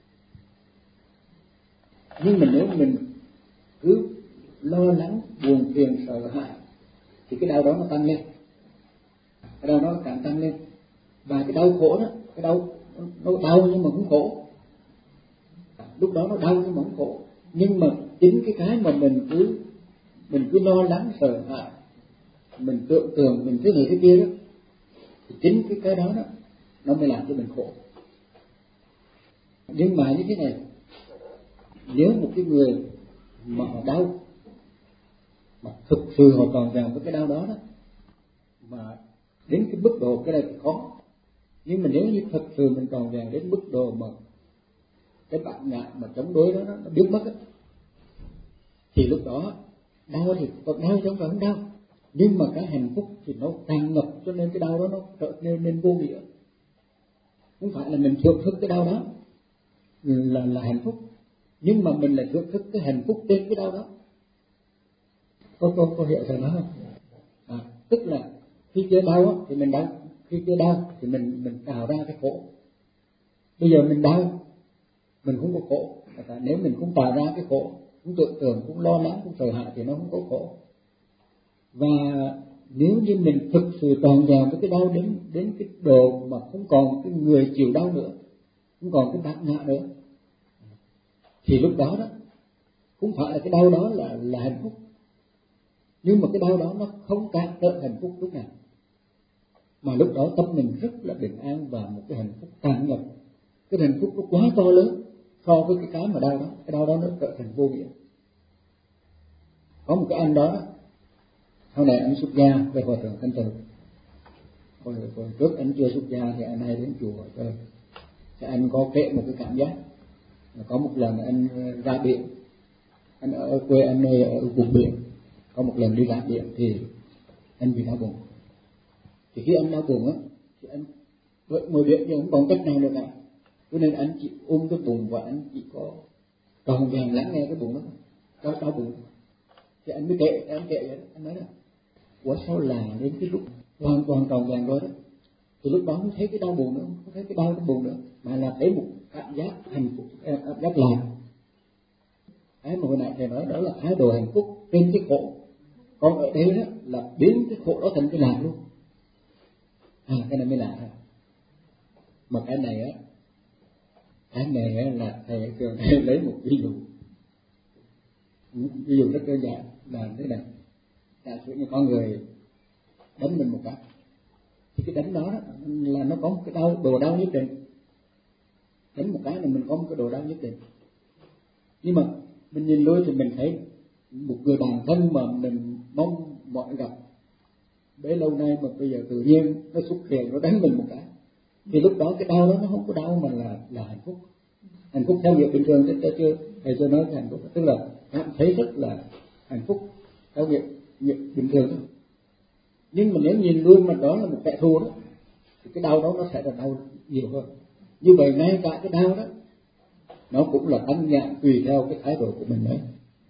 Nhưng mà nếu mình cứ lo lắng, buồn phiền, sợ hãi thì cái đau đó nó tăng lên, cái đau đó càng tăng lên. Và cái đau khổ đó, cái đau nó đau nhưng mà không khổ, lúc đó nó đau nhưng mà không khổ. Nhưng mà chính cái mà mình cứ lo lắng sợ hãi, mình tưởng mình thế này thế kia đó, thì chính cái đó nó mới làm cho mình khổ. Nhưng mà như thế này, nếu một cái người mà họ đau mà thực sự họ còn vẹn với cái đau đó mà đến cái mức độ, cái này thì khó, nhưng mà nếu như thật sự mình còn vẹn đến mức độ mà cái bản ngã mà chống đối đó nó biến mất thì lúc đó đau thì còn đau chứ không đau, nhưng mà cái hạnh phúc thì nó tràn ngập, cho nên cái đau đó nó trở nên vô nghĩa. Không phải là mình thưởng thức cái đau đó là hạnh phúc, nhưng mà mình lại thưởng thức cái hạnh phúc trên cái đau đó. Có hiểu rồi đó không? Tức là khi chưa đau thì mình đau, khi chưa đau thì mình tạo ra cái khổ. Bây giờ mình đau mình không có khổ, nếu mình không tạo ra cái khổ, không tưởng, không lo lắng, không sợ hãi thì nó không có khổ. Và nếu như mình thực sự tròn vẹn với cái đau đến cái độ mà không còn cái người chịu đau nữa, không còn cái bản ngã nữa, thì lúc đó cũng phải là cái đau đó là hạnh phúc, nhưng mà cái đau đó nó không cản trở hạnh phúc lúc nào, mà lúc đó tâm mình rất là bình an và một cái hạnh phúc tràn ngập. Cái hạnh phúc nó quá to lớn so với cái mà đau đó, cái đau đó nó trở thành vô nghĩa. Có một cái anh đó, sau này anh xuất gia về Hòa Thượng Thanh Từ. Hồi trước anh chưa xuất gia thì anh hay đến chùa chơi. Thì anh có kể một cái cảm giác. Có một lần anh ra biển, anh ở quê anh nơi ở vùng biển. Có một lần đi ra biển thì anh bị đau bụng. Thì khi anh đau bụng thì anh ngồi biển nhưng không còn cách nào nữa cả. Cho nên anh chỉ ôm cái bụng và anh chỉ có tròn vẹn lắng nghe cái bụng đó, đau bụng. Thì anh mới kể, anh nói đó, ủa sao là đến cái lúc hoàn toàn tròn vẹn rồi đó, thì lúc đó không thấy cái đau buồn nữa, không thấy cái đau trong bụng nữa, mà là thấy một cảm giác hạnh phúc, cảm giác lạc. Cái mà hồi nãy thầy nói đó là thái độ hạnh phúc trên cái khổ. Còn ở đây đó là biến cái khổ đó thành cái lạc luôn. Cái này mới lạ thôi. Mà cái này là thầy thường lấy một ví dụ rất đơn giản là thế này. Giả sử như có người đánh mình một cái, thì cái đánh đó là nó có một cái đồ đau nhất định. Đánh một cái là mình có một cái đồ đau nhất định. Nhưng mà mình nhìn lui thì mình thấy một người bạn thân mà mình mong mọi gặp bấy lâu nay, mà bây giờ tự nhiên nó xuất hiện, nó đánh mình một cái, thì lúc đó cái đau đó nó không có đau mà là hạnh phúc. Hạnh phúc theo nghĩa bình thường thầy chưa nói cái hạnh phúc, tức là cảm thấy rất là hạnh phúc theo nghĩa bình thường thôi. Nhưng mà nếu nhìn luôn mà đó là một kẻ thù đó, thì cái đau đó nó sẽ là đau nhiều hơn. Như vậy ngay cả cái đau đó nó cũng là tăng nhẹ tùy theo cái thái độ của mình đấy.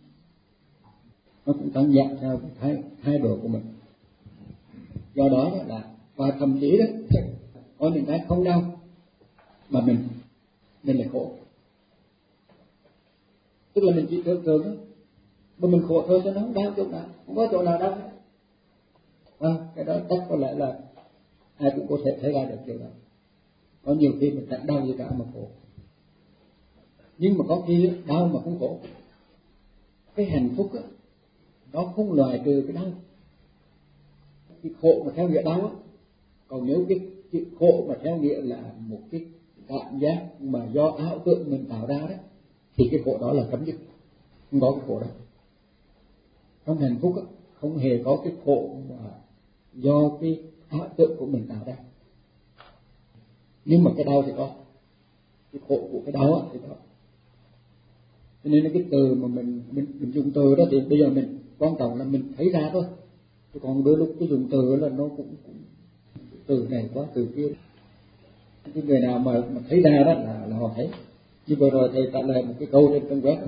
Nó cũng tăng nhẹ theo cái thái độ của mình. Do đó là, và thậm chí đó có những cái không đau mà mình lại khổ. Tức là mình chỉ tưởng tượng đó, mà mình khổ thôi cho nó không đau chỗ nào, không có chỗ nào đau hết. Cái đó chắc có lẽ là ai cũng có thể thấy ra được điều đó. Có nhiều khi mình chẳng đau gì cả mà khổ, nhưng mà có khi đau mà không khổ. Cái hạnh phúc á, nó không loại trừ cái đau. Cái khổ mà theo nghĩa đau á, còn nếu cái khổ mà theo nghĩa là một cái cảm giác mà do ảo tưởng mình tạo ra đó, thì cái khổ đó là chấm dứt, không có cái khổ đó. Trong hạnh phúc á, không hề có cái khổ mà do cái ảo tưởng của mình tạo ra. Nhưng mà cái đau thì có, cái khổ của cái đau á thì có. Cho nên là cái từ mà mình dùng từ đó thì bây giờ mình quan trọng là mình thấy ra thôi. Chứ còn đôi lúc cái dùng từ là nó cũng từ này quá từ kia. Cái người nào mà thấy ra đó là họ thấy. Như vừa rồi thầy trả lời một cái câu trên trang web.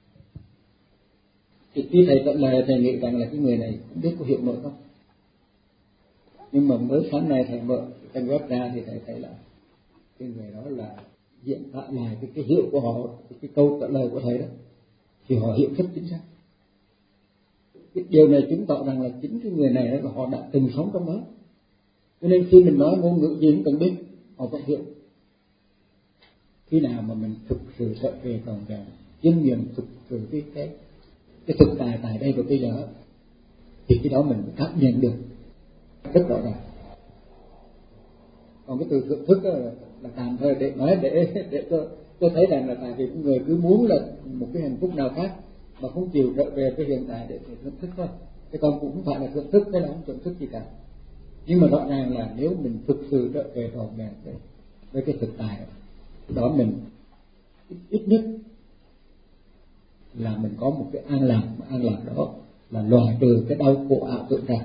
Thì khi thầy trả lời thầy nghĩ rằng là cái người này không biết có hiểu nổi không. Nhưng mà mới sáng nay thầy mở trang web ra thì thầy thấy là cái người đó là diễn tả lại cái hiểu của họ, cái câu trả lời của thầy đó, thì họ hiểu rất chính xác. Cái điều này chứng tỏ rằng là chính cái người này là họ đã từng sống trong đó. Cho nên khi mình nói ngôn ngữ gì cũng cần biết, họ vẫn hiểu. Khi nào mà mình thực sự trở về trọn vẹn, chiêm nghiệm thực sự cái thực tại đây và bây giờ, thì cái đó mình cảm nhận được rất rõ ràng. Còn cái từ thưởng thức là tạm thời để nói để tôi thấy rằng là tại vì người cứ muốn là một cái hạnh phúc nào khác mà không chịu trở về cái hiện tại để thưởng thức thôi. Cái con cũng không phải là thưởng thức hay là không thưởng thức gì cả. Nhưng mà rõ ràng là nếu mình thực sự trở về trọn vẹn với cái thực tại đó, mình ít nhất là mình có một cái an lạc đó là loại trừ cái đau khổ ảo tưởng ra.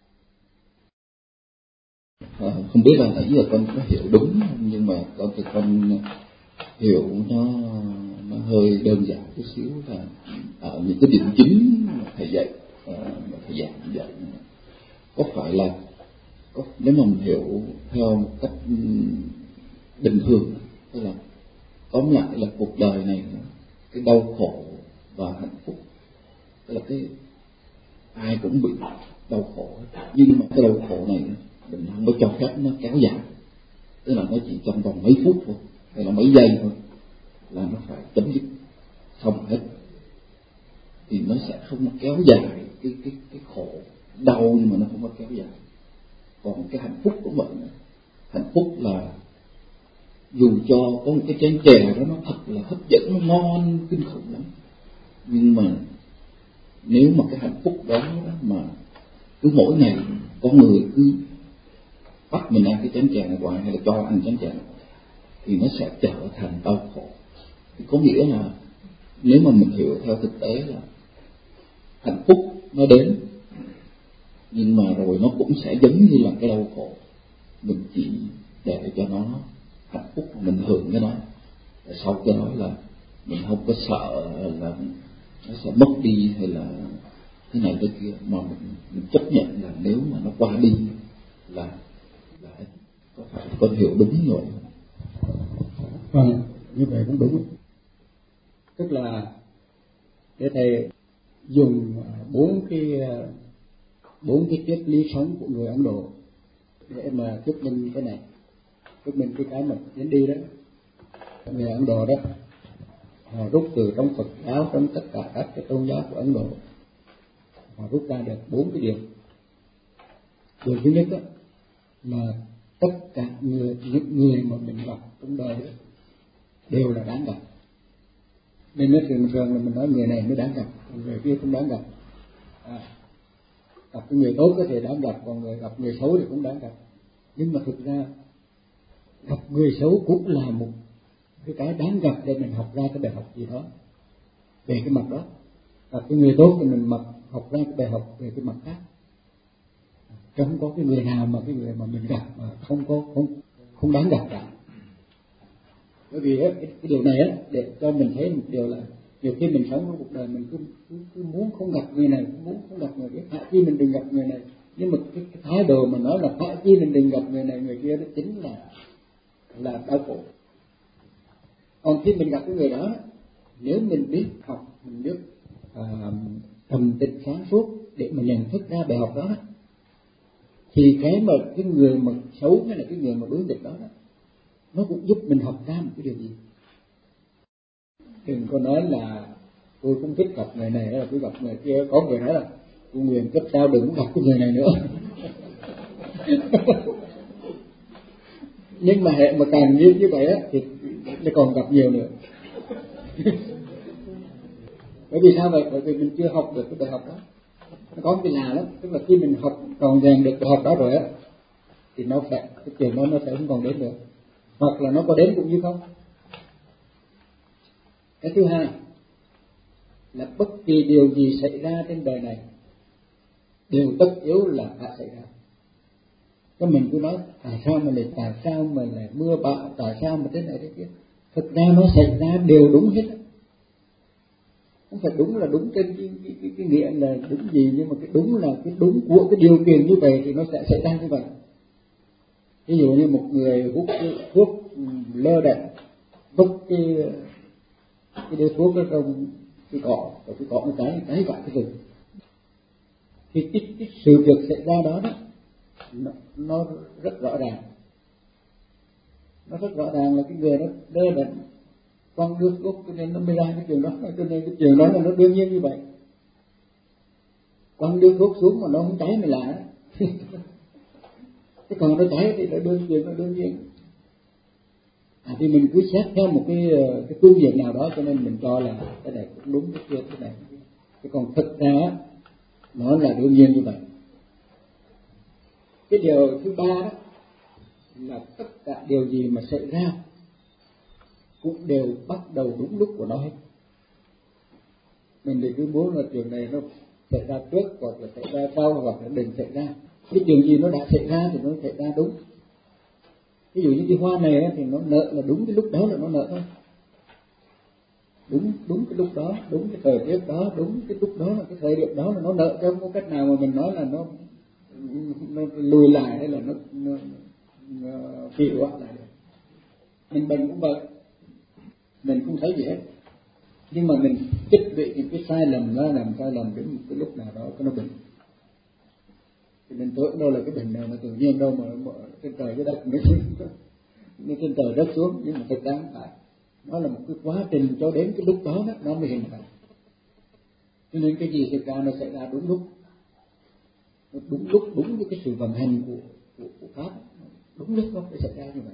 Không biết là nãy giờ con có hiểu đúng không, nhưng mà con hiểu nó hơi đơn giản chút xíu, là ở những cái điểm chính mà thầy dạy, thầy giảng dạy có phải là nếu mà mình hiểu theo một cách bình thường, tức là tóm lại là cuộc đời này cái đau khổ và hạnh phúc, tức là cái ai cũng bị đau khổ, nhưng mà cái đau khổ này mình không có cho phép nó kéo dài, tức là nó chỉ trong vòng mấy phút thôi hay là mấy giây thôi là nó phải chấm dứt xong hết, thì nó sẽ không kéo dài cái khổ đau, nhưng mà nó không có kéo dài. Còn cái hạnh phúc của mình, hạnh phúc là dù cho có một cái chén chè đó nó thật là hấp dẫn, nó ngon kinh khủng lắm, nhưng mà nếu mà cái hạnh phúc đó mà cứ mỗi ngày có người cứ bắt mình ăn cái chén chè này hoài hay là cho ăn chén chè này, thì nó sẽ trở thành đau khổ. Thì có nghĩa là nếu mà mình hiểu theo thực tế là hạnh phúc nó đến, nhưng mà rồi nó cũng sẽ giống như là cái đau khổ, mình chỉ để cho nó hạnh phúc, mình hưởng cái đó, và sau cái đó là mình không có sợ là nó sẽ mất đi hay là thế này thế kia, mà mình chấp nhận là nếu mà nó qua đi là có phải con hiểu đúng rồi không? Như vậy cũng đúng. Tức là để thầy dùng bốn cái triết lý sống của người Ấn Độ để mà thuyết minh cái này, thuyết minh cái mà đến đi đó. Người Ấn Độ đó họ rút từ trong Phật giáo, trong tất cả các cái tôn giáo của Ấn Độ, họ rút ra được 4 cái điều. Điều thứ nhất đó là tất cả những người mà mình gặp trong đời đó đều là đáng gặp. Nên nó thường là mình nói người này mới đáng gặp, người kia không đáng gặp. Gặp cái người tốt có thể đáng gặp, còn gặp người xấu thì cũng đáng gặp. Nhưng mà thực ra gặp người xấu cũng là một cái đáng gặp để mình học ra cái bài học gì đó về cái mặt đó. Gặp cái người tốt thì mình học ra cái bài học về cái mặt khác. Không có cái người nào mà cái người mà mình gặp mà không đáng gặp cả. Bởi vì cái điều này á, để cho mình thấy một điều là nhiều khi mình sống trong cuộc đời mình cứ muốn không gặp người này, muốn không gặp người kia, phải chi mình đừng gặp người này. Nhưng mà cái thái độ mà nói là phải chi mình đừng gặp người này người kia, đó chính là đau khổ. Còn khi mình gặp cái người đó, nếu mình biết học, mình biết trầm tĩnh sáng suốt để mà nhận thức ra bài học đó, thì cái người mà xấu hay là cái người mà đối nghịch đó, nó cũng giúp mình học ra một cái điều gì. Đừng có nói là tôi cũng thích gặp người này hay là tôi gặp người kia. Có người nói là tôi nguyện cấp sao đừng gặp cái người này nữa. Nhưng mà hệ mà càng như vậy á thì còn gặp nhiều nữa. Bởi vì sao vậy? Bởi vì mình chưa học được cái bài học đó. Nó có cái lạ lắm, tức là khi mình học tròn vẹn được bài học đó rồi á thì nó sẽ, cái chuyện đó nó sẽ không còn đến nữa, hoặc là nó có đến cũng như không. Cái thứ hai là bất kỳ điều gì xảy ra trên đời này đều tất yếu là phải xảy ra. Cái mình cứ nói tại sao mà lại mưa bão, tại sao mà thế này thế kia. Thực ra nó xảy ra đều đúng hết. Không phải đúng là đúng trên cái nghĩa là đúng gì, nhưng mà cái đúng là cái đúng của cái điều kiện như vậy thì nó sẽ xảy ra như vậy. Ví dụ như một người hút thuốc lơ đễnh, hút cái điếu thuốc ở trong cái cỏ, và cái cỏ nó cháy cả cái rừng. Thì cái sự việc xảy ra đó nó rất rõ ràng. Nó rất rõ ràng là cái người nó lơ đễnh quăng nước thuốc, cho nên nó mới ra cái chuyện đó. Cho nên cái chuyện đó là nó đương nhiên như vậy. Quăng nước thuốc xuống mà nó không cháy mới lạ. Cái còn nó cháy thì nó đương nhiên. Thì mình cứ xét theo một cái phương diện nào đó, cho nên mình cho là cái này cũng đúng, cái kia cái này. Cái còn thực ra nó là đương nhiên như vậy. Cái điều thứ ba đó là tất cả điều gì mà xảy ra cũng đều bắt đầu đúng lúc của nó hết. Mình thì cứ muốn là chuyện này nó xảy ra trước, hoặc là xảy ra sau, hoặc là đừng xảy ra. Cái chuyện gì nó đã xảy ra thì nó xảy ra đúng. Ví dụ như cái hoa này thì nó nở là đúng cái lúc đó là nó nở thôi. Đúng cái lúc đó, đúng cái thời tiết đó, đúng cái lúc đó là cái thời điểm đó là nó nở. Chứ không có cách nào mà mình nói là nó lùi lại hay là nó trì hoãn lại được. Mình bệnh cũng vậy, mình không thấy gì hết, nhưng mà mình tích lũy những cái sai lầm đó, làm sai lầm đến một cái lúc nào đó nó bệnh. Thì mình tưởng đâu là cái bệnh này nó tự nhiên đâu mà trên trời cái đất nó trên trời đất xuống, nhưng mà thực ra không phải. Nó là một cái quá trình cho đến cái lúc đó nó mới hình thành. Cho nên cái gì thực ra nó xảy ra đúng lúc, đúng với cái sự vận hành của pháp, đúng lúc nó phải xảy ra như vậy.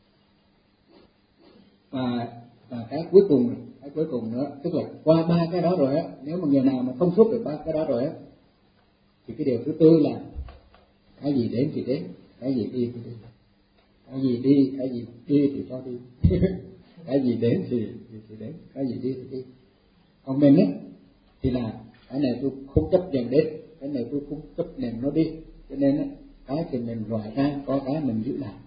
Và cái cuối cùng nữa, tức là qua ba cái đó rồi á, nếu mà người nào mà thông suốt được ba cái đó rồi á, thì cái điều thứ tư là cái gì đến thì đến, cái gì đi thì đi, cái gì đi thì cho đi. Cái gì đến thì đến, cái gì đi thì đi. Còn mình á thì là cái này tôi không chấp nhận đến, cái này tôi không chấp nhận nó đi, cho nên á cái thì mình loại ra, có cái mình giữ lại.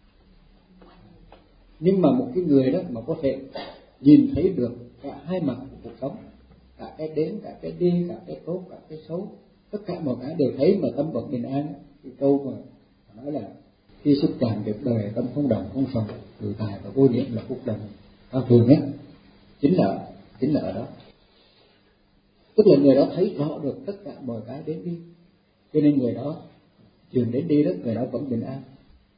Nhưng mà một cái người đó mà có thể nhìn thấy được cả hai mặt của cuộc sống, cả cái đến, cả cái đi, cả cái tốt, cả cái xấu, tất cả mọi cái đều thấy mà tâm vẫn bình an. Cái câu mà nói là khi xúc chạm việc đời tâm không động không sầu, tự tại và vô niệm là phúc đồng cao thường á, chính là ở đó. Tức là người đó thấy rõ được tất cả mọi cái đến đi, cho nên người đó trường đến đi đó, người đó vẫn bình an.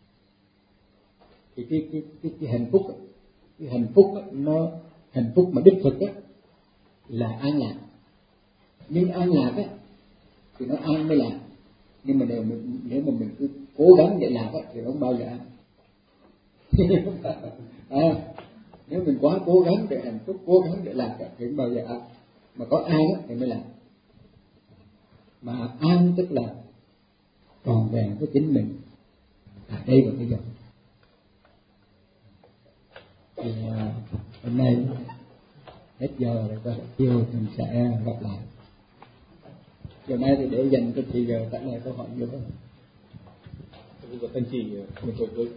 Thì cái hạnh phúc, cái hạnh phúc đó, nó hạnh phúc mà đích thực đó là an lạc. Nhưng an lạc á thì nó an mới lạc, nhưng mà nếu mà mình cứ cố gắng để lạc á thì nó không bao giờ an. Nếu mình quá cố gắng để hạnh phúc, cố gắng để lạc thì không bao giờ an. Mà có an á thì mới lạc. Mà an tức là tròn vẹn với chính mình ở đây và bây giờ. Thì hôm nay hết giờ rồi, chiều mình sẽ gặp lại. Chiều nay thì để dành cho chị giờ trả lời câu hỏi nhiều hơn. Bây giờ anh chị mình rồi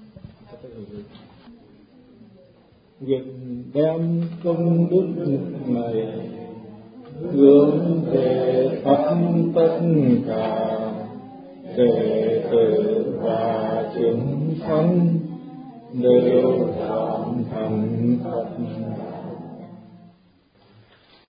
việc đem công đức này hướng về khắp tất cả đệ tử và chúng sanh đều trọn thành Phật.